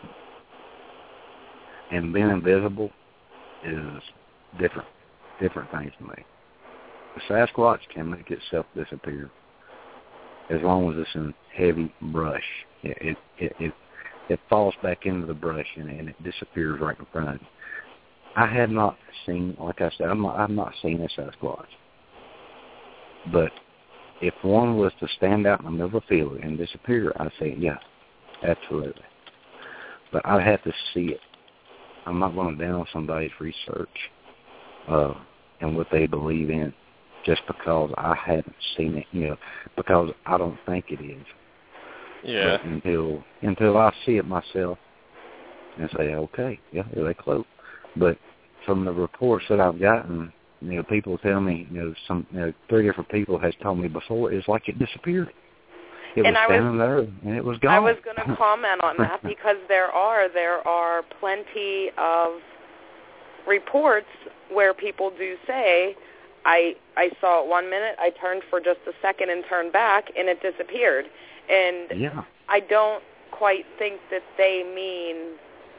and being invisible is different, different things to me. The Sasquatch can make itself disappear as long as it's in heavy brush. It it it, it, it falls back into the brush and, and it disappears right in front of you. I have not seen, like I said, I'm not, I've not seen a Sasquatch. But if one was to stand out in the middle of a field and disappear, I'd say, yeah, absolutely. But I'd have to see it. I'm not going to down somebody's research uh, and what they believe in just because I haven't seen it, you know, because I don't think it is. Yeah. But until until I see it myself and say, okay, yeah, they cloak. But from the reports that I've gotten, you know, people tell me, you know, some, you know, three different people has told me before, it's like it disappeared. It and was I standing was, there, and it was gone. I was going to comment on that because there are there are plenty of reports where people do say, I I saw it one minute, I turned for just a second and turned back, and it disappeared. And yeah. I don't quite think that they mean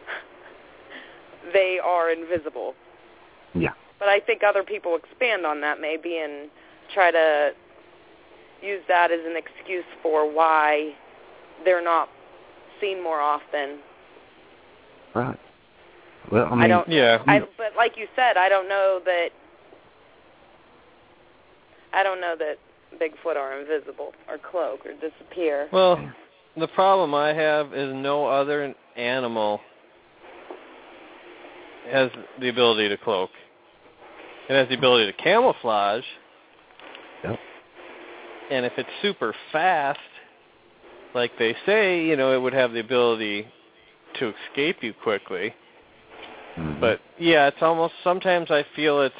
they are invisible. Yeah. But I think other people expand on that maybe and try to use that as an excuse for why they're not seen more often. Right. Well, I mean, I don't, yeah. I, but like you said, I don't know that. I don't know that Bigfoot are invisible or cloak or disappear. Well, the problem I have is no other animal has the ability to cloak. It has the ability to camouflage. Yep. And if it's super fast, like they say, you know, it would have the ability to escape you quickly. Mm-hmm. But, yeah, it's almost, sometimes I feel it's,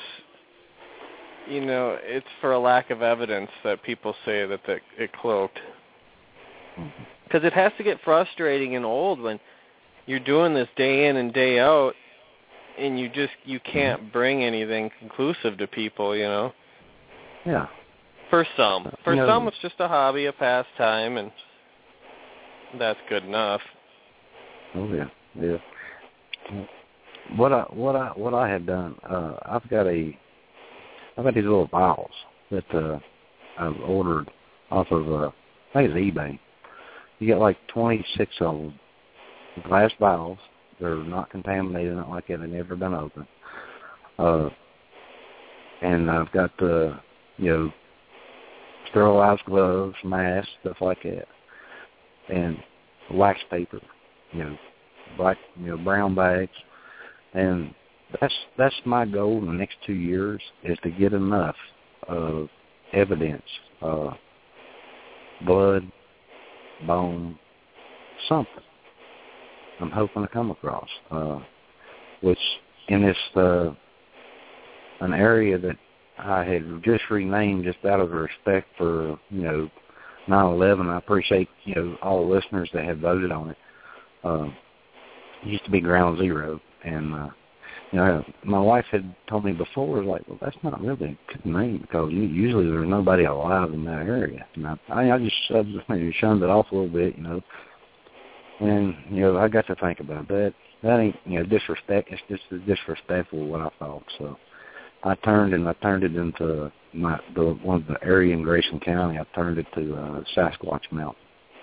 you know, it's for a lack of evidence that people say that the, it cloaked. Because mm-hmm. it has to get frustrating and old when you're doing this day in and day out, and you just, you can't mm-hmm. bring anything conclusive to people, you know? Yeah. For some. For you know, some, it's just a hobby, a pastime, and that's good enough. Oh, yeah, yeah. What I what I what I have done, uh, I've got a, I've got these little vials that uh, I've ordered off of, uh, I think it's eBay. You get like twenty-six of them, glass vials. They're not contaminated, not like it. They've never been opened. Uh, and I've got the, you know, sterilized gloves, masks, stuff like that, and wax paper, you know, black, you know, brown bags. And that's that's my goal in the next two years is to get enough of evidence, uh, blood, bone, something. I'm hoping to come across, uh, which in this uh, an area that I had just renamed just out of respect for, you know, nine eleven. I appreciate, you know, all the listeners that have voted on it. Uh, it used to be Ground Zero. And, uh, you know, my wife had told me before, like, well, that's not really a good name because usually there's nobody alive in that area. And I, I just shunned, shunned it off a little bit, you know. And, you know, I got to think about that. That ain't, you know, disrespect. It's just disrespectful what I thought. So I turned and I turned it into my the one of the area in Grayson County. I turned it to uh, Sasquatch Mountain.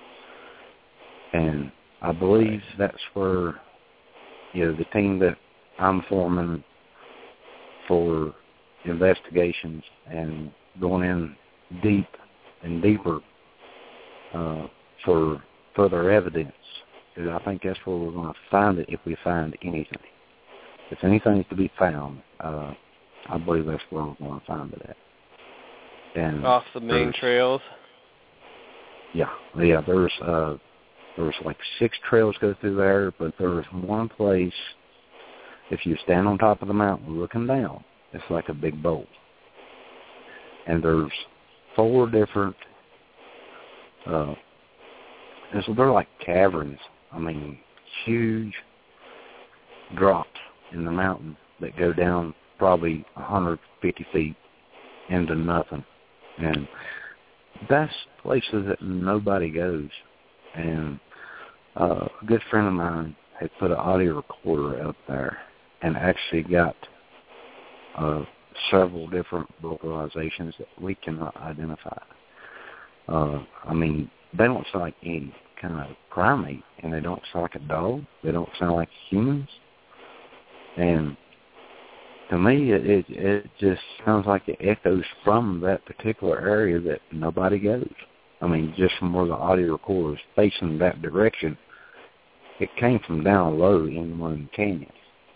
And I believe that's where, you know, the team that I'm forming for investigations and going in deep and deeper uh, for further evidence, because I think that's where we're going to find it if we find anything. If anything's to be found, uh, I believe that's where we're going to find it at. And off the main trails? Yeah, yeah. There's uh, there's like six trails go through there, but there's one place. If you stand on top of the mountain looking down, it's like a big bowl, and there's four different. Uh, and so they're like caverns. I mean, huge drops in the mountain that go down probably one hundred fifty feet into nothing. And that's places that nobody goes. And uh, a good friend of mine had put an audio recorder up there and actually got uh, several different vocalizations that we cannot identify. Uh, I mean, they don't sound like any kind of primate, and they don't sound like a dog. They don't sound like humans. And to me, it, it it just sounds like it echoes from that particular area that nobody goes. I mean, just from where the audio recorder is facing that direction, it came from down low in one of the canyons.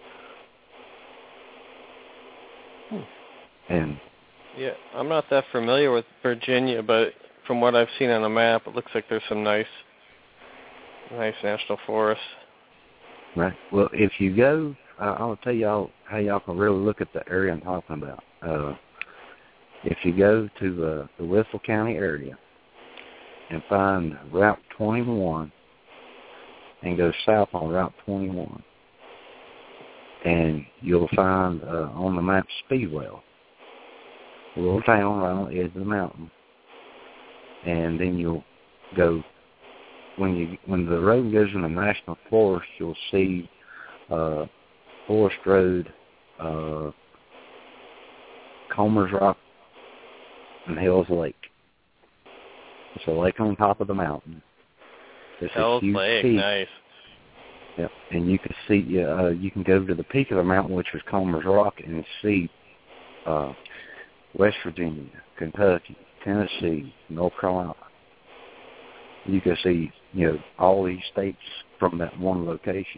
Hmm. And yeah, I'm not that familiar with Virginia, but from what I've seen on the map, it looks like there's some nice, nice national forests. Right. Well, if you go, uh, I'll tell y'all how y'all can really look at the area I'm talking about. Uh, if you go to the, the Whitfield County area and find Route twenty-one and go south on Route twenty-one, and you'll find uh, on the map Speedwell, a little town right on the edge of the mountain. And then you'll go, when you when the road goes in the National Forest, you'll see uh, Forest Road, uh, Comer's Rock, and Hell's Lake. It's a lake on top of the mountain. It's Hell's a huge Lake, peak. nice. Yep, and you can see, uh, you can go to the peak of the mountain, which is Comer's Rock, and see uh, West Virginia, Kentucky, Tennessee, North Carolina. You can see, you know, all these states from that one location.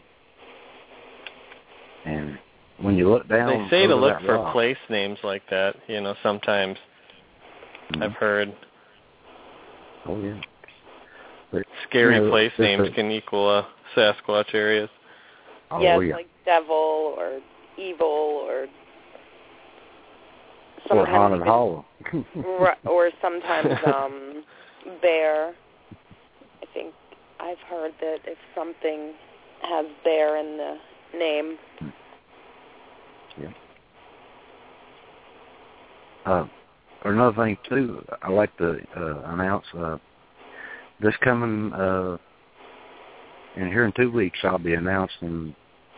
And when you look down, they say to look for rock, place names like that. You know, sometimes mm-hmm. I've heard. Oh yeah. But, scary you know, place names a, can equal uh, Sasquatch areas. Oh, yes, yeah. like devil or evil or or haunted hollow. Or sometimes um, bear. I think I've heard that if something has bear in the name. Yeah. Uh, another thing too, I like to uh, announce. Uh, This coming, uh, and here in two weeks, I'll be announcing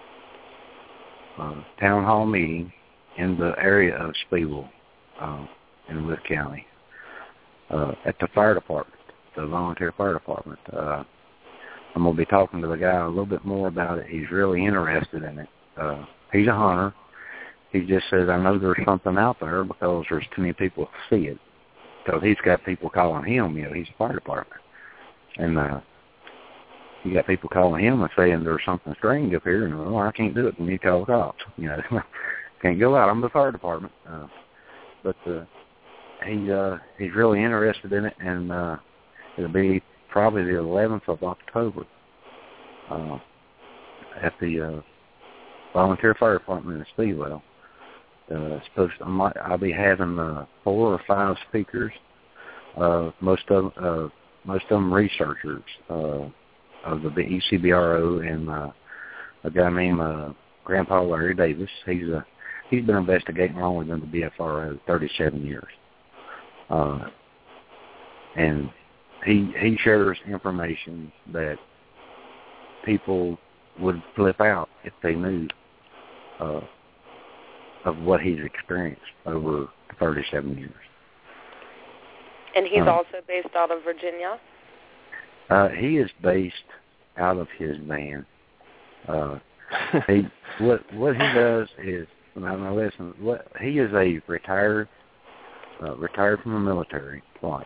a town hall meeting in the area of Speedwell, uh, in Wood County, uh, at the fire department, the volunteer fire department. Uh, I'm going to be talking to the guy a little bit more about it. He's really interested in it. Uh, he's a hunter. He just says, I know there's something out there because there's too many people to see it. Because he's got people calling him, you know, he's a fire department. And uh, you got people calling him and saying there's something strange up here, and well, I can't do it when you call the cops. You know, can't go out. I'm the fire department. Uh, but uh, he uh, he's really interested in it, and uh, it'll be probably the eleventh of October uh, at the uh, volunteer fire department in Speedwell. Uh, supposed to, I might, I'll be having uh, four or five speakers. Uh, most of uh, most of them researchers uh, of the E C B R O, and uh, a guy named uh, Grandpa Larry Davis. He's a he's been investigating longer than the B F R O, thirty-seven years, uh, and he he shares information that people would flip out if they knew uh, of what he's experienced over thirty-seven years. And he's uh, also based out of Virginia? Uh, he is based out of his van. Uh, he what what he does is, now, now listen, what he is a retired uh, retired from the military twice.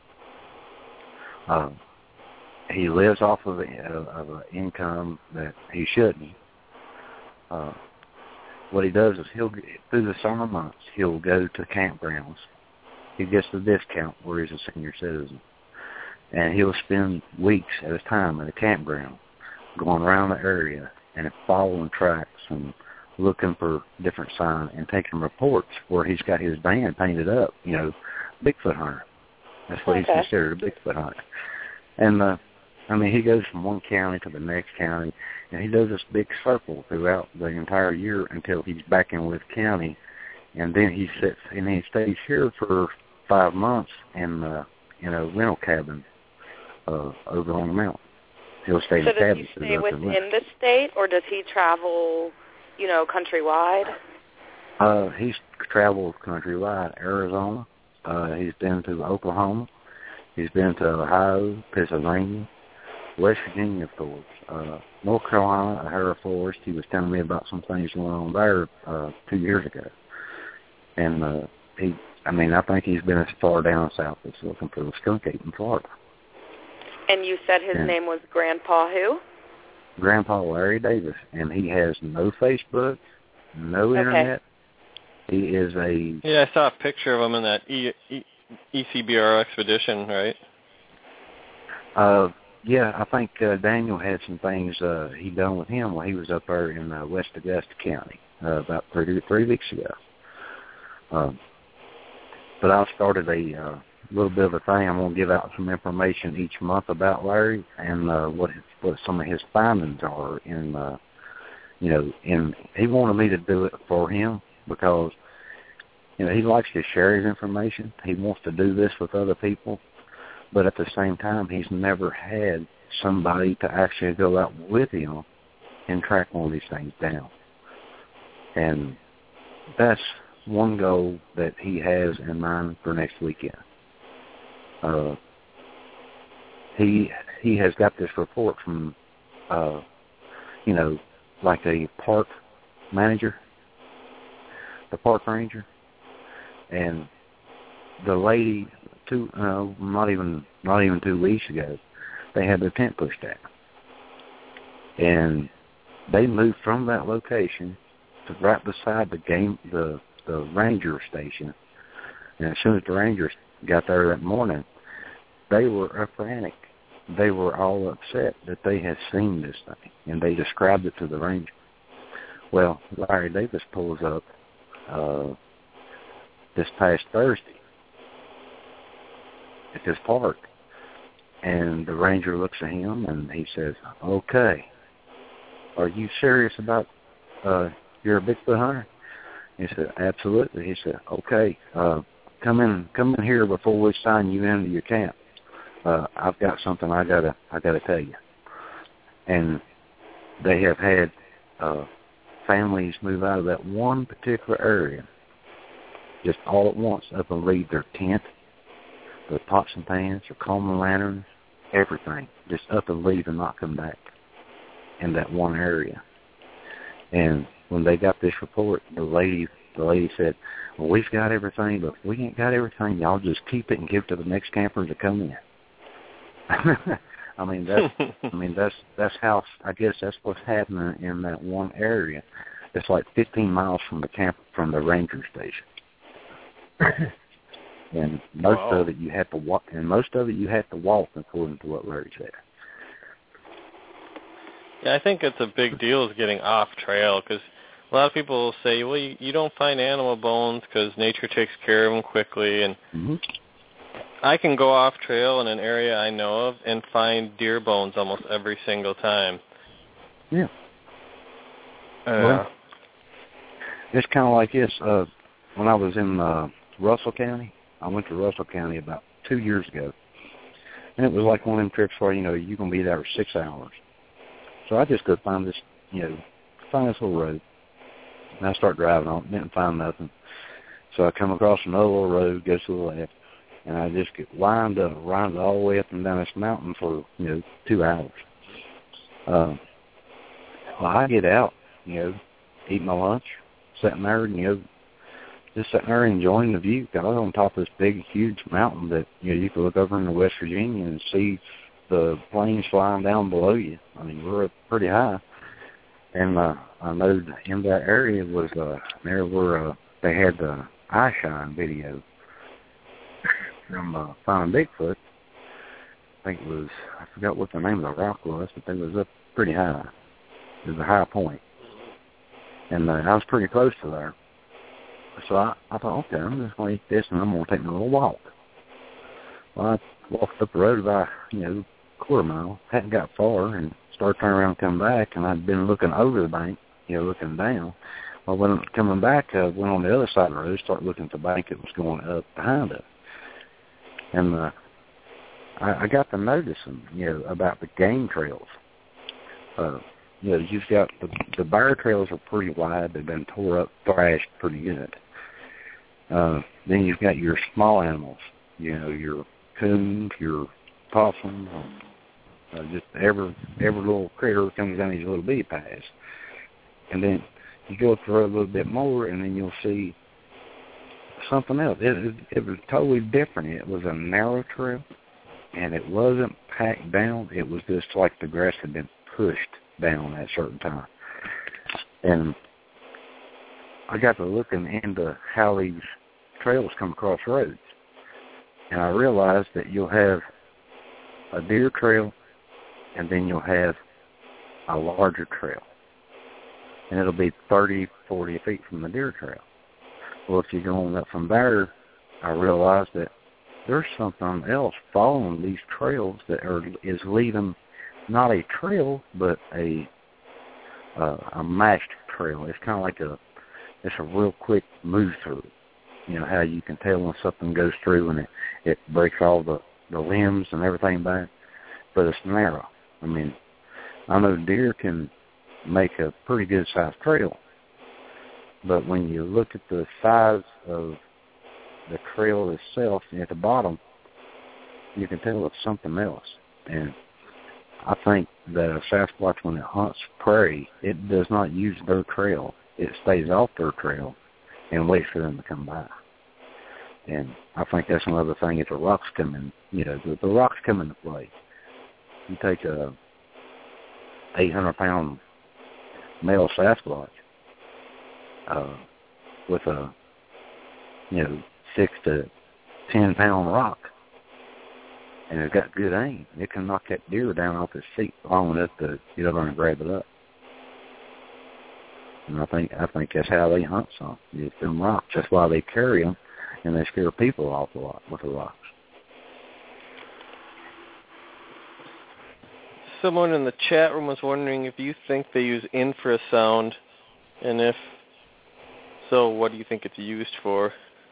Uh, he lives off of a, of an income that he shouldn't. Uh, what he does is he'll through the summer months he'll go to campgrounds. He gets the discount where he's a senior citizen. And he'll spend weeks at a time at a campground going around the area and following tracks and looking for different signs and taking reports where he's got his van painted up, you know, Bigfoot hunter. That's what okay. he's considered, a Bigfoot hunter. And, uh, I mean, he goes from one county to the next county, and he does this big circle throughout the entire year until he's back in Wood County. And then he sits and he stays here for five months in uh, in a rental cabin uh, over on the mountain. He'll stay in so the cabin. So does he stay within the state, or does he travel, you know, countrywide? Uh, he's traveled countrywide. Arizona. Uh, he's been to Oklahoma. He's been to Ohio, Pennsylvania, West Virginia, of course. Uh, North Carolina, O'Hara Forest. He was telling me about some things going on there uh, two years ago. And uh, he, I mean, I think he's been as far down south as looking for the skunk ape in Florida. And you said his and name was Grandpa who? Grandpa Larry Davis, and he has no Facebook, no okay. internet. He is a... Yeah, I saw a picture of him in that e- e- E C B R O expedition, right? Uh, yeah, I think uh, Daniel had some things uh, he done with him while he was up there in uh, West Augusta County uh, about three, three weeks ago. Um, but I started a uh, little bit of a thing. I'm going to give out some information each month about Larry and uh, what his, what some of his findings are in uh, you know, and he wanted me to do it for him because, you know, he likes to share his information. He wants to do this with other people, but at the same time, he's never had somebody to actually go out with him and track one of these things down. And that's one goal that he has in mind for next weekend. Uh, he he has got this report from, uh, you know, like a park manager, the park ranger, and the lady two uh, not even not even two weeks ago, they had their tent pushed down, and they moved from that location to right beside the game the the ranger station. And as soon as the rangers got there that morning, they were frantic. They were all upset that they had seen this thing, and they described it to the ranger. Well, Larry Davis pulls up uh, this past Thursday at this park, and the ranger looks at him and he says, "Okay, are you serious about uh, you're a Bigfoot hunter?" He said, "Absolutely." He said, "Okay, uh, come in, come in here before we sign you into your camp. Uh, I've got something I gotta, I gotta tell you." And they have had uh, families move out of that one particular area, just all at once, up and leave their tent, their pots and pans, their common lanterns, everything, just up and leave and not come back in that one area. And when they got this report, the lady, the lady said, "Well, we've got everything, but if we ain't got everything, y'all just keep it and give it to the next campers that come in." I mean, that's, I mean, that's that's how I guess that's what's happening in that one area. It's like fifteen miles from the camp, from the ranger station, and most Wow. of it you have to walk, and most of it you have to walk, according to what Larry said. Yeah, I think it's a big deal is getting off trail, because a lot of people will say, well, you, you don't find animal bones because nature takes care of them quickly, and mm-hmm. I can go off trail in an area I know of and find deer bones almost every single time. Yeah. Uh, well, it's kind of like this. Uh, when I was in uh, Russell County, I went to Russell County about two years ago, and it was like one of them trips where, you know, you're going to be there for six hours. So I just go find this, you know, find this little road, and I start driving on it, didn't find nothing. So I come across another little road, goes to the left, and I just get lined up, lined all the way up and down this mountain for, you know, two hours. Uh, well, I get out, you know, eat my lunch, sitting there, you know, just sitting there enjoying the view. I was on top of this big, huge mountain that, you know, you could look over into West Virginia and see the planes flying down below you. I mean, we're up pretty high. And uh, I know in that area was uh, there where uh, they had the eye shine video from uh, Finding Bigfoot. I think it was, I forgot what the name of the rock was, but it was up pretty high. It was a high point. And uh, I was pretty close to there. So I, I thought, okay, I'm just going to eat this and I'm going to take a little walk. Well, I walked up the road about, you know, a quarter mile, hadn't got far, and started turning around and come back, and I'd been looking over the bank, you know, looking down. Well, when coming back, I uh, went on the other side of the road, started looking at the bank that was going up behind us. And uh, I, I got to noticing, you know, about the game trails. Uh, you know, you've got the, the bear trails are pretty wide. They've been tore up, thrashed pretty good. Uh, then you've got your small animals, you know, your coons, your possum, uh, just every every little critter comes down these little bitty paths. And then you go up the road a little bit more, and then you'll see something else. It, it, it was totally different. It was a narrow trail, and it wasn't packed down. It was just like the grass had been pushed down at a certain time. And I got to looking into how these trails come across roads, and I realized that you'll have a deer trail, and then you'll have a larger trail, and it'll be thirty, forty feet from the deer trail. Well, if you're going up from there, I realized that there's something else following these trails that are is leaving not a trail, but a uh, a mashed trail. It's kind of like a, it's a real quick move through. You know, how you can tell when something goes through and it, it breaks all the, the limbs and everything back, but it's narrow. I mean, I know deer can make a pretty good-sized trail, but when you look at the size of the trail itself at the bottom, you can tell it's something else. And I think that a Sasquatch, when it hunts prey, it does not use their trail. It stays off their trail and waits for them to come by. And I think that's another thing is the rocks come in, you know, the, the rocks come into play. You take a eight hundred pound male Sasquatch uh, with a, you know, six to ten pound rock, and it's got good aim. It can knock that deer down off his feet long enough to get over and grab it up. And I think I think that's how they hunt some. It's them rocks. That's why they carry them, and they scare people off a lot with the rocks. Someone in the chat room was wondering if you think they use infrasound, and if so, what do you think it's used for?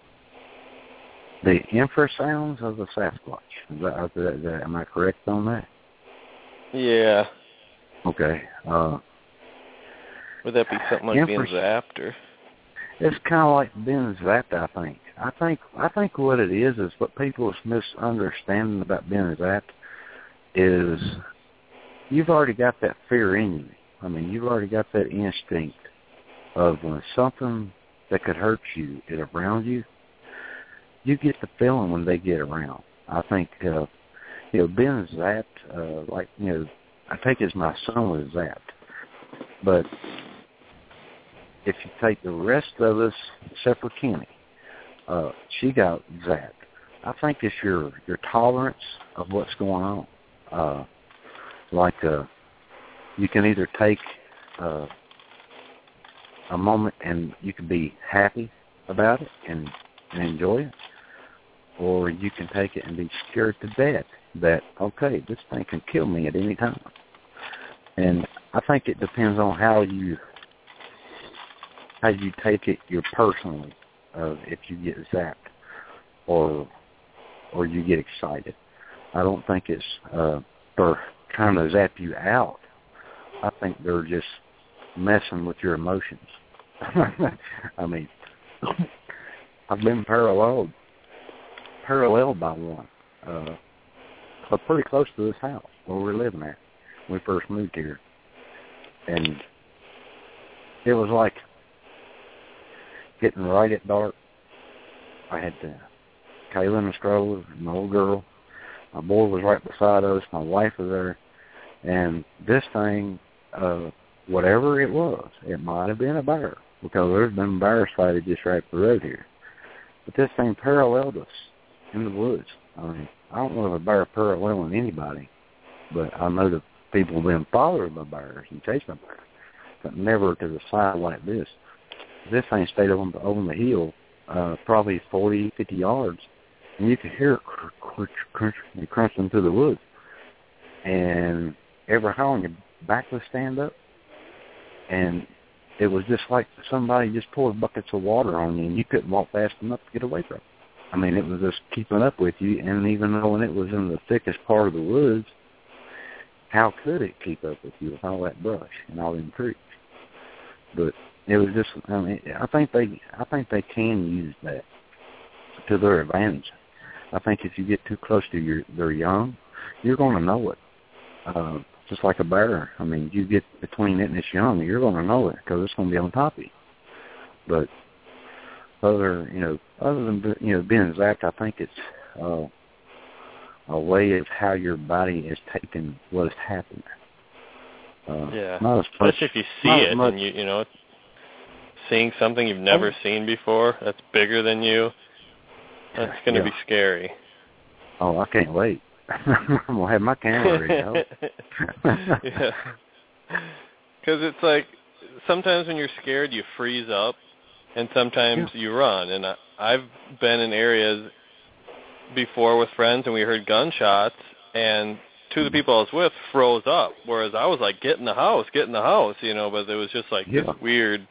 The infrasounds of the Sasquatch. Is that, is that, am I correct on that? Yeah. Okay. Uh, Would that be something like infras- being zapped, or? It's kind of like being zapped, I think. I think I think what it is is what people's misunderstanding about being zapped is you've already got that fear in you. I mean, you've already got that instinct of when something that could hurt you is around you, you get the feeling when they get around. I think, uh, you know, being zapped, uh, like, you know, I take it as my son was zapped. But if you take the rest of us, except for Kenny, uh, she got zapped. I think it's your, your tolerance of what's going on. Uh, like uh, you can either take uh, a moment and you can be happy about it and, and enjoy it, or you can take it and be scared to death that, okay, this thing can kill me at any time. And I think it depends on how you how you take it you personally, uh, if you get zapped or or you get excited. I don't think it's uh, they're trying to zap you out. I think they're just messing with your emotions. I mean, I've been paralleled paralleled by one, uh, but pretty close to this house where we're living at when we first moved here. And it was like getting right at dark. I had uh, Kayla in the stroller, my old girl. My boy was right beside us. My wife was there. And this thing, uh, whatever it was, it might have been a bear, because there's been bears sighted just right up the road here. But this thing paralleled us in the woods. I mean, I don't know if a bear paralleling anybody, but I know that people have been followed by bears and chased by bears, but never to the side like this. This thing stayed on the, on the hill, uh, probably forty, fifty yards, and you could hear it crunch, crunch, and crunching through the woods. And every how long your back would stand up, and it was just like somebody just poured buckets of water on you, and you couldn't walk fast enough to get away from it. I mean, it was just keeping up with you, and even though when it was in the thickest part of the woods, how could it keep up with you with all that brush and all them trees? But it was just, I mean, I think they, I think they can use that to their advantage. I think if you get too close to your, their young, you're going to know it. Uh, just like a bear. I mean, you get between it and its young, you're going to know it because it's going to be on top of you. But other, you know, other than, you know, being zapped, I think it's uh, a way of how your body is taking what is happening. Uh, yeah, not as much, especially if you see it and you, you know, seeing something you've never oh. seen before that's bigger than you. That's going to yeah. be scary. Oh, I can't wait. I'm going to have my camera ready. Yeah. Because it's like sometimes when you're scared, you freeze up, and sometimes yeah. you run. And I, I've been in areas before with friends, and we heard gunshots, and two of the people I was with froze up, whereas I was like, get in the house, get in the house, you know, but it was just like yeah. this weird,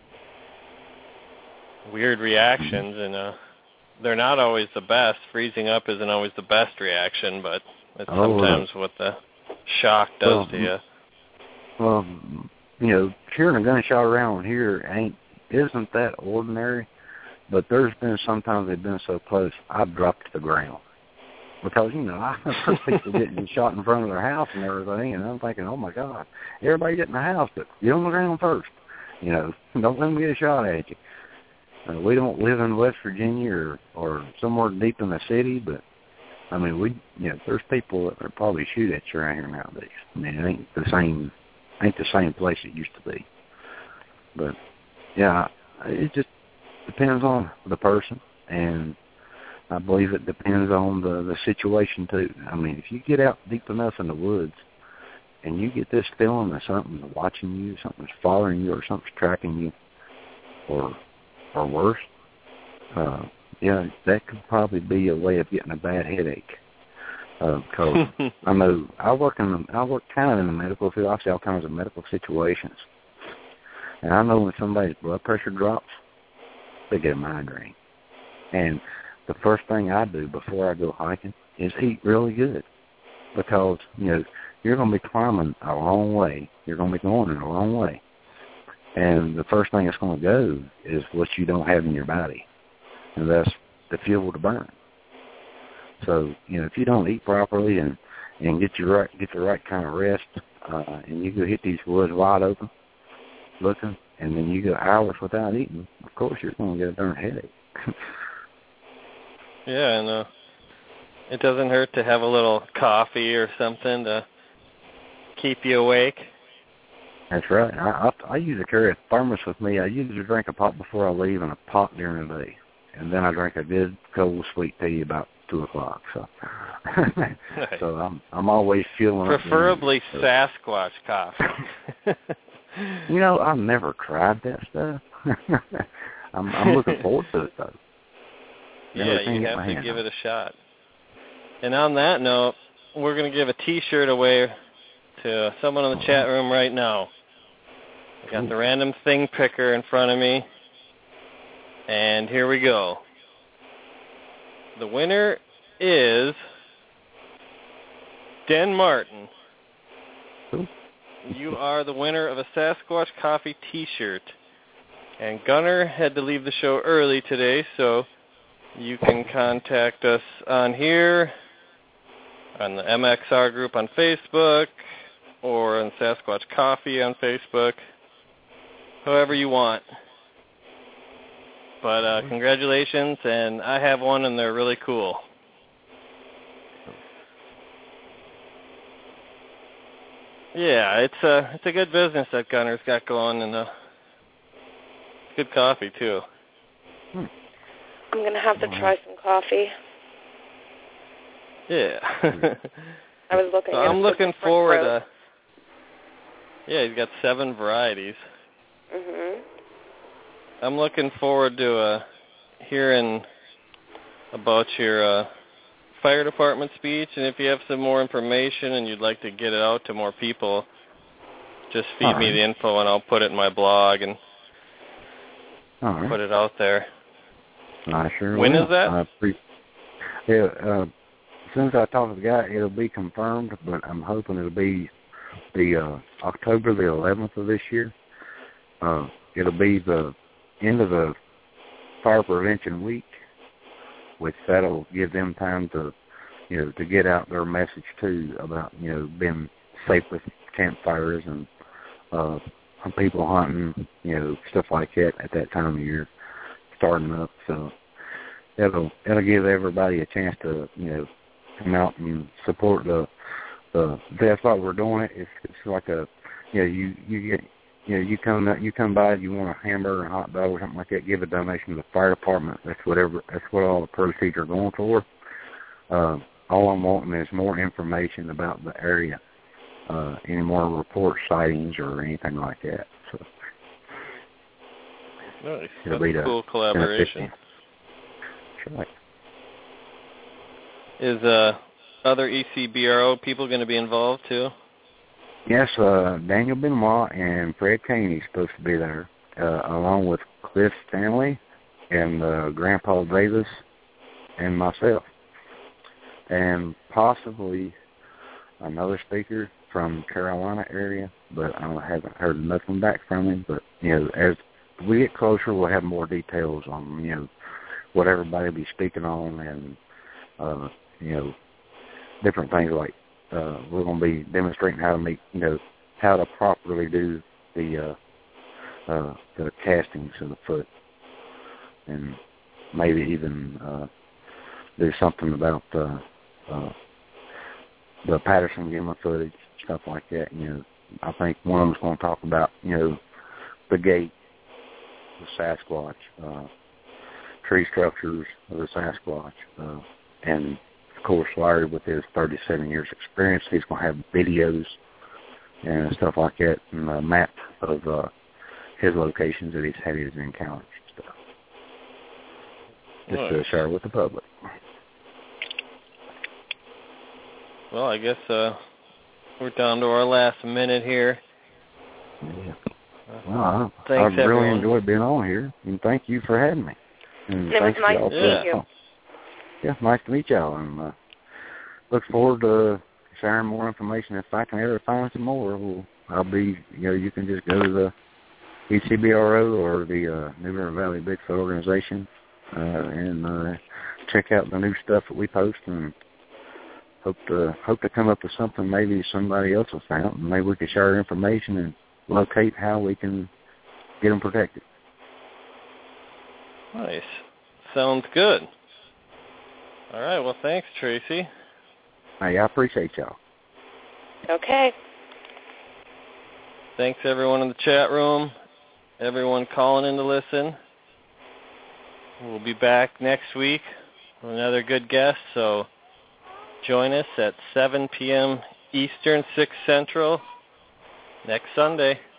weird reactions, and uh, they're not always the best. Freezing up isn't always the best reaction, but it's oh, sometimes uh, what the shock does well, to you. Well, you know, hearing a gunshot around here ain't isn't that ordinary, but there's been sometimes they've been so close, I've dropped to the ground. Because, you know, I heard people getting shot in front of their house and everything, and I'm thinking, oh, my God, everybody get in the house, but get on the ground first. You know, don't let them get a shot at you. Uh, we don't live in West Virginia or, or somewhere deep in the city, but, I mean, we, you know, there's people that would probably shoot at you around here nowadays. I mean, it ain't the same, ain't the same place it used to be. But, yeah, it just depends on the person, and I believe it depends on the, the situation, too. I mean, if you get out deep enough in the woods and you get this feeling that something's watching you, something's following you, or something's tracking you, or or worse, uh, yeah, that could probably be a way of getting a bad headache. Because uh, I know I work in the, I work kind of in the medical field. I see all kinds of medical situations, and I know when somebody's blood pressure drops, they get a migraine. And the first thing I do before I go hiking is eat really good, because, you know, you're going to be climbing a long way. You're going to be going in a long way. And the first thing that's going to go is what you don't have in your body, and that's the fuel to burn. So, you know, if you don't eat properly and, and get your right, get the right kind of rest, uh, and you go hit these woods wide open looking, and then you go hours without eating, of course you're going to get a darn headache. Yeah, and uh, it doesn't hurt to have a little coffee or something to keep you awake. That's right. I, I, I usually carry a thermos with me. I usually drink a pot before I leave and a pot during the day. And then I drink a good cold sweet tea about two o'clock. So, nice. so I'm I'm always feeling preferably up. So. Sasquatch coffee. You know, I've never tried that stuff. I'm I'm looking forward to it though. Yeah, you have to give it a shot. And on that note, we're going to give a T-shirt away to someone in the chat room right now. I got the random thing picker in front of me, and here we go. The winner is Den Martin. You are the winner of a Sasquatch Coffee T-shirt. And Gunnar had to leave the show early today, so you can contact us on here, on the M X R group on Facebook, or on Sasquatch Coffee on Facebook, however you want. But uh, congratulations, and I have one, and they're really cool. Yeah, it's a it's a good business that Gunnar's got going, and uh, good coffee too. Hmm. I'm going to have to try some coffee. Yeah. I was looking so at I'm looking forward growth. to, yeah, he's got seven varieties. Mhm. I'm looking forward to uh, hearing about your uh, fire department speech, and if you have some more information and you'd like to get it out to more people, just feed All me right. the info and I'll put it in my blog and All right. put it out there. I sure When will. is that? I pre- yeah, uh, as soon as I talk to the guy, it'll be confirmed, but I'm hoping it'll be the uh, October the eleventh of this year. Uh, it'll be the end of the Fire Prevention Week, which that'll give them time to, you know, to get out their message too about, you know, being safe with campfires and uh, people hunting, you know, stuff like that at that time of year starting up. So it'll it'll give everybody a chance to, you know, come out and support the the. That's why we're doing it. It's it's like a, you know, you you get. You know, you come you come by, you want a hamburger, a hot dog, or something like that. Give a donation to the fire department. That's whatever. That's what all the proceeds are going for. Uh, all I'm wanting is more information about the area, uh, any more report sightings or anything like that. So, nice. It'll That's be a cool collaboration. That's right. Is uh other E C B R O people going to be involved too? Yes, uh, Daniel Benoit and Fred Caney is supposed to be there, uh, along with Cliff Stanley and uh, Grandpa Davis and myself. And possibly another speaker from Carolina area, but I haven't heard nothing back from him. But, you know, as we get closer, we'll have more details on, you know, what everybody will be speaking on and, uh, you know, different things like uh, we're going to be demonstrating how to make, you know, how to properly do the uh, uh, the castings of the foot, and maybe even uh, do something about uh, uh, the Patterson Gimlin footage, stuff like that. You know, I think one of them's going to talk about, you know, the gait, the Sasquatch, uh, tree structures of the Sasquatch, uh, and of course Larry with his thirty-seven years experience, he's going to have videos and stuff like that, and a map of uh, his locations that he's had his encounters and stuff, just nice. To share with the public. Well, I guess uh, we're down to our last minute here. Yeah. Well, I, Thanks, I really everyone. enjoyed being on here, and thank you for having me. And it was nice to yeah. meet you. Yeah, nice to meet y'all, and uh, look forward to sharing more information. If I can ever find some more, we'll, I'll be, you know, you can just go to the E C B R O or the uh, New River Valley Bigfoot Organization uh, and uh, check out the new stuff that we post, and hope to hope to come up with something maybe somebody else has found, and maybe we can share information and locate how we can get them protected. Nice. Sounds good. All right. Well, thanks, Tracy. Hey, I appreciate y'all. Okay. Thanks, everyone in the chat room, everyone calling in to listen. We'll be back next week with another good guest, so join us at seven p.m. Eastern, six Central, next Sunday.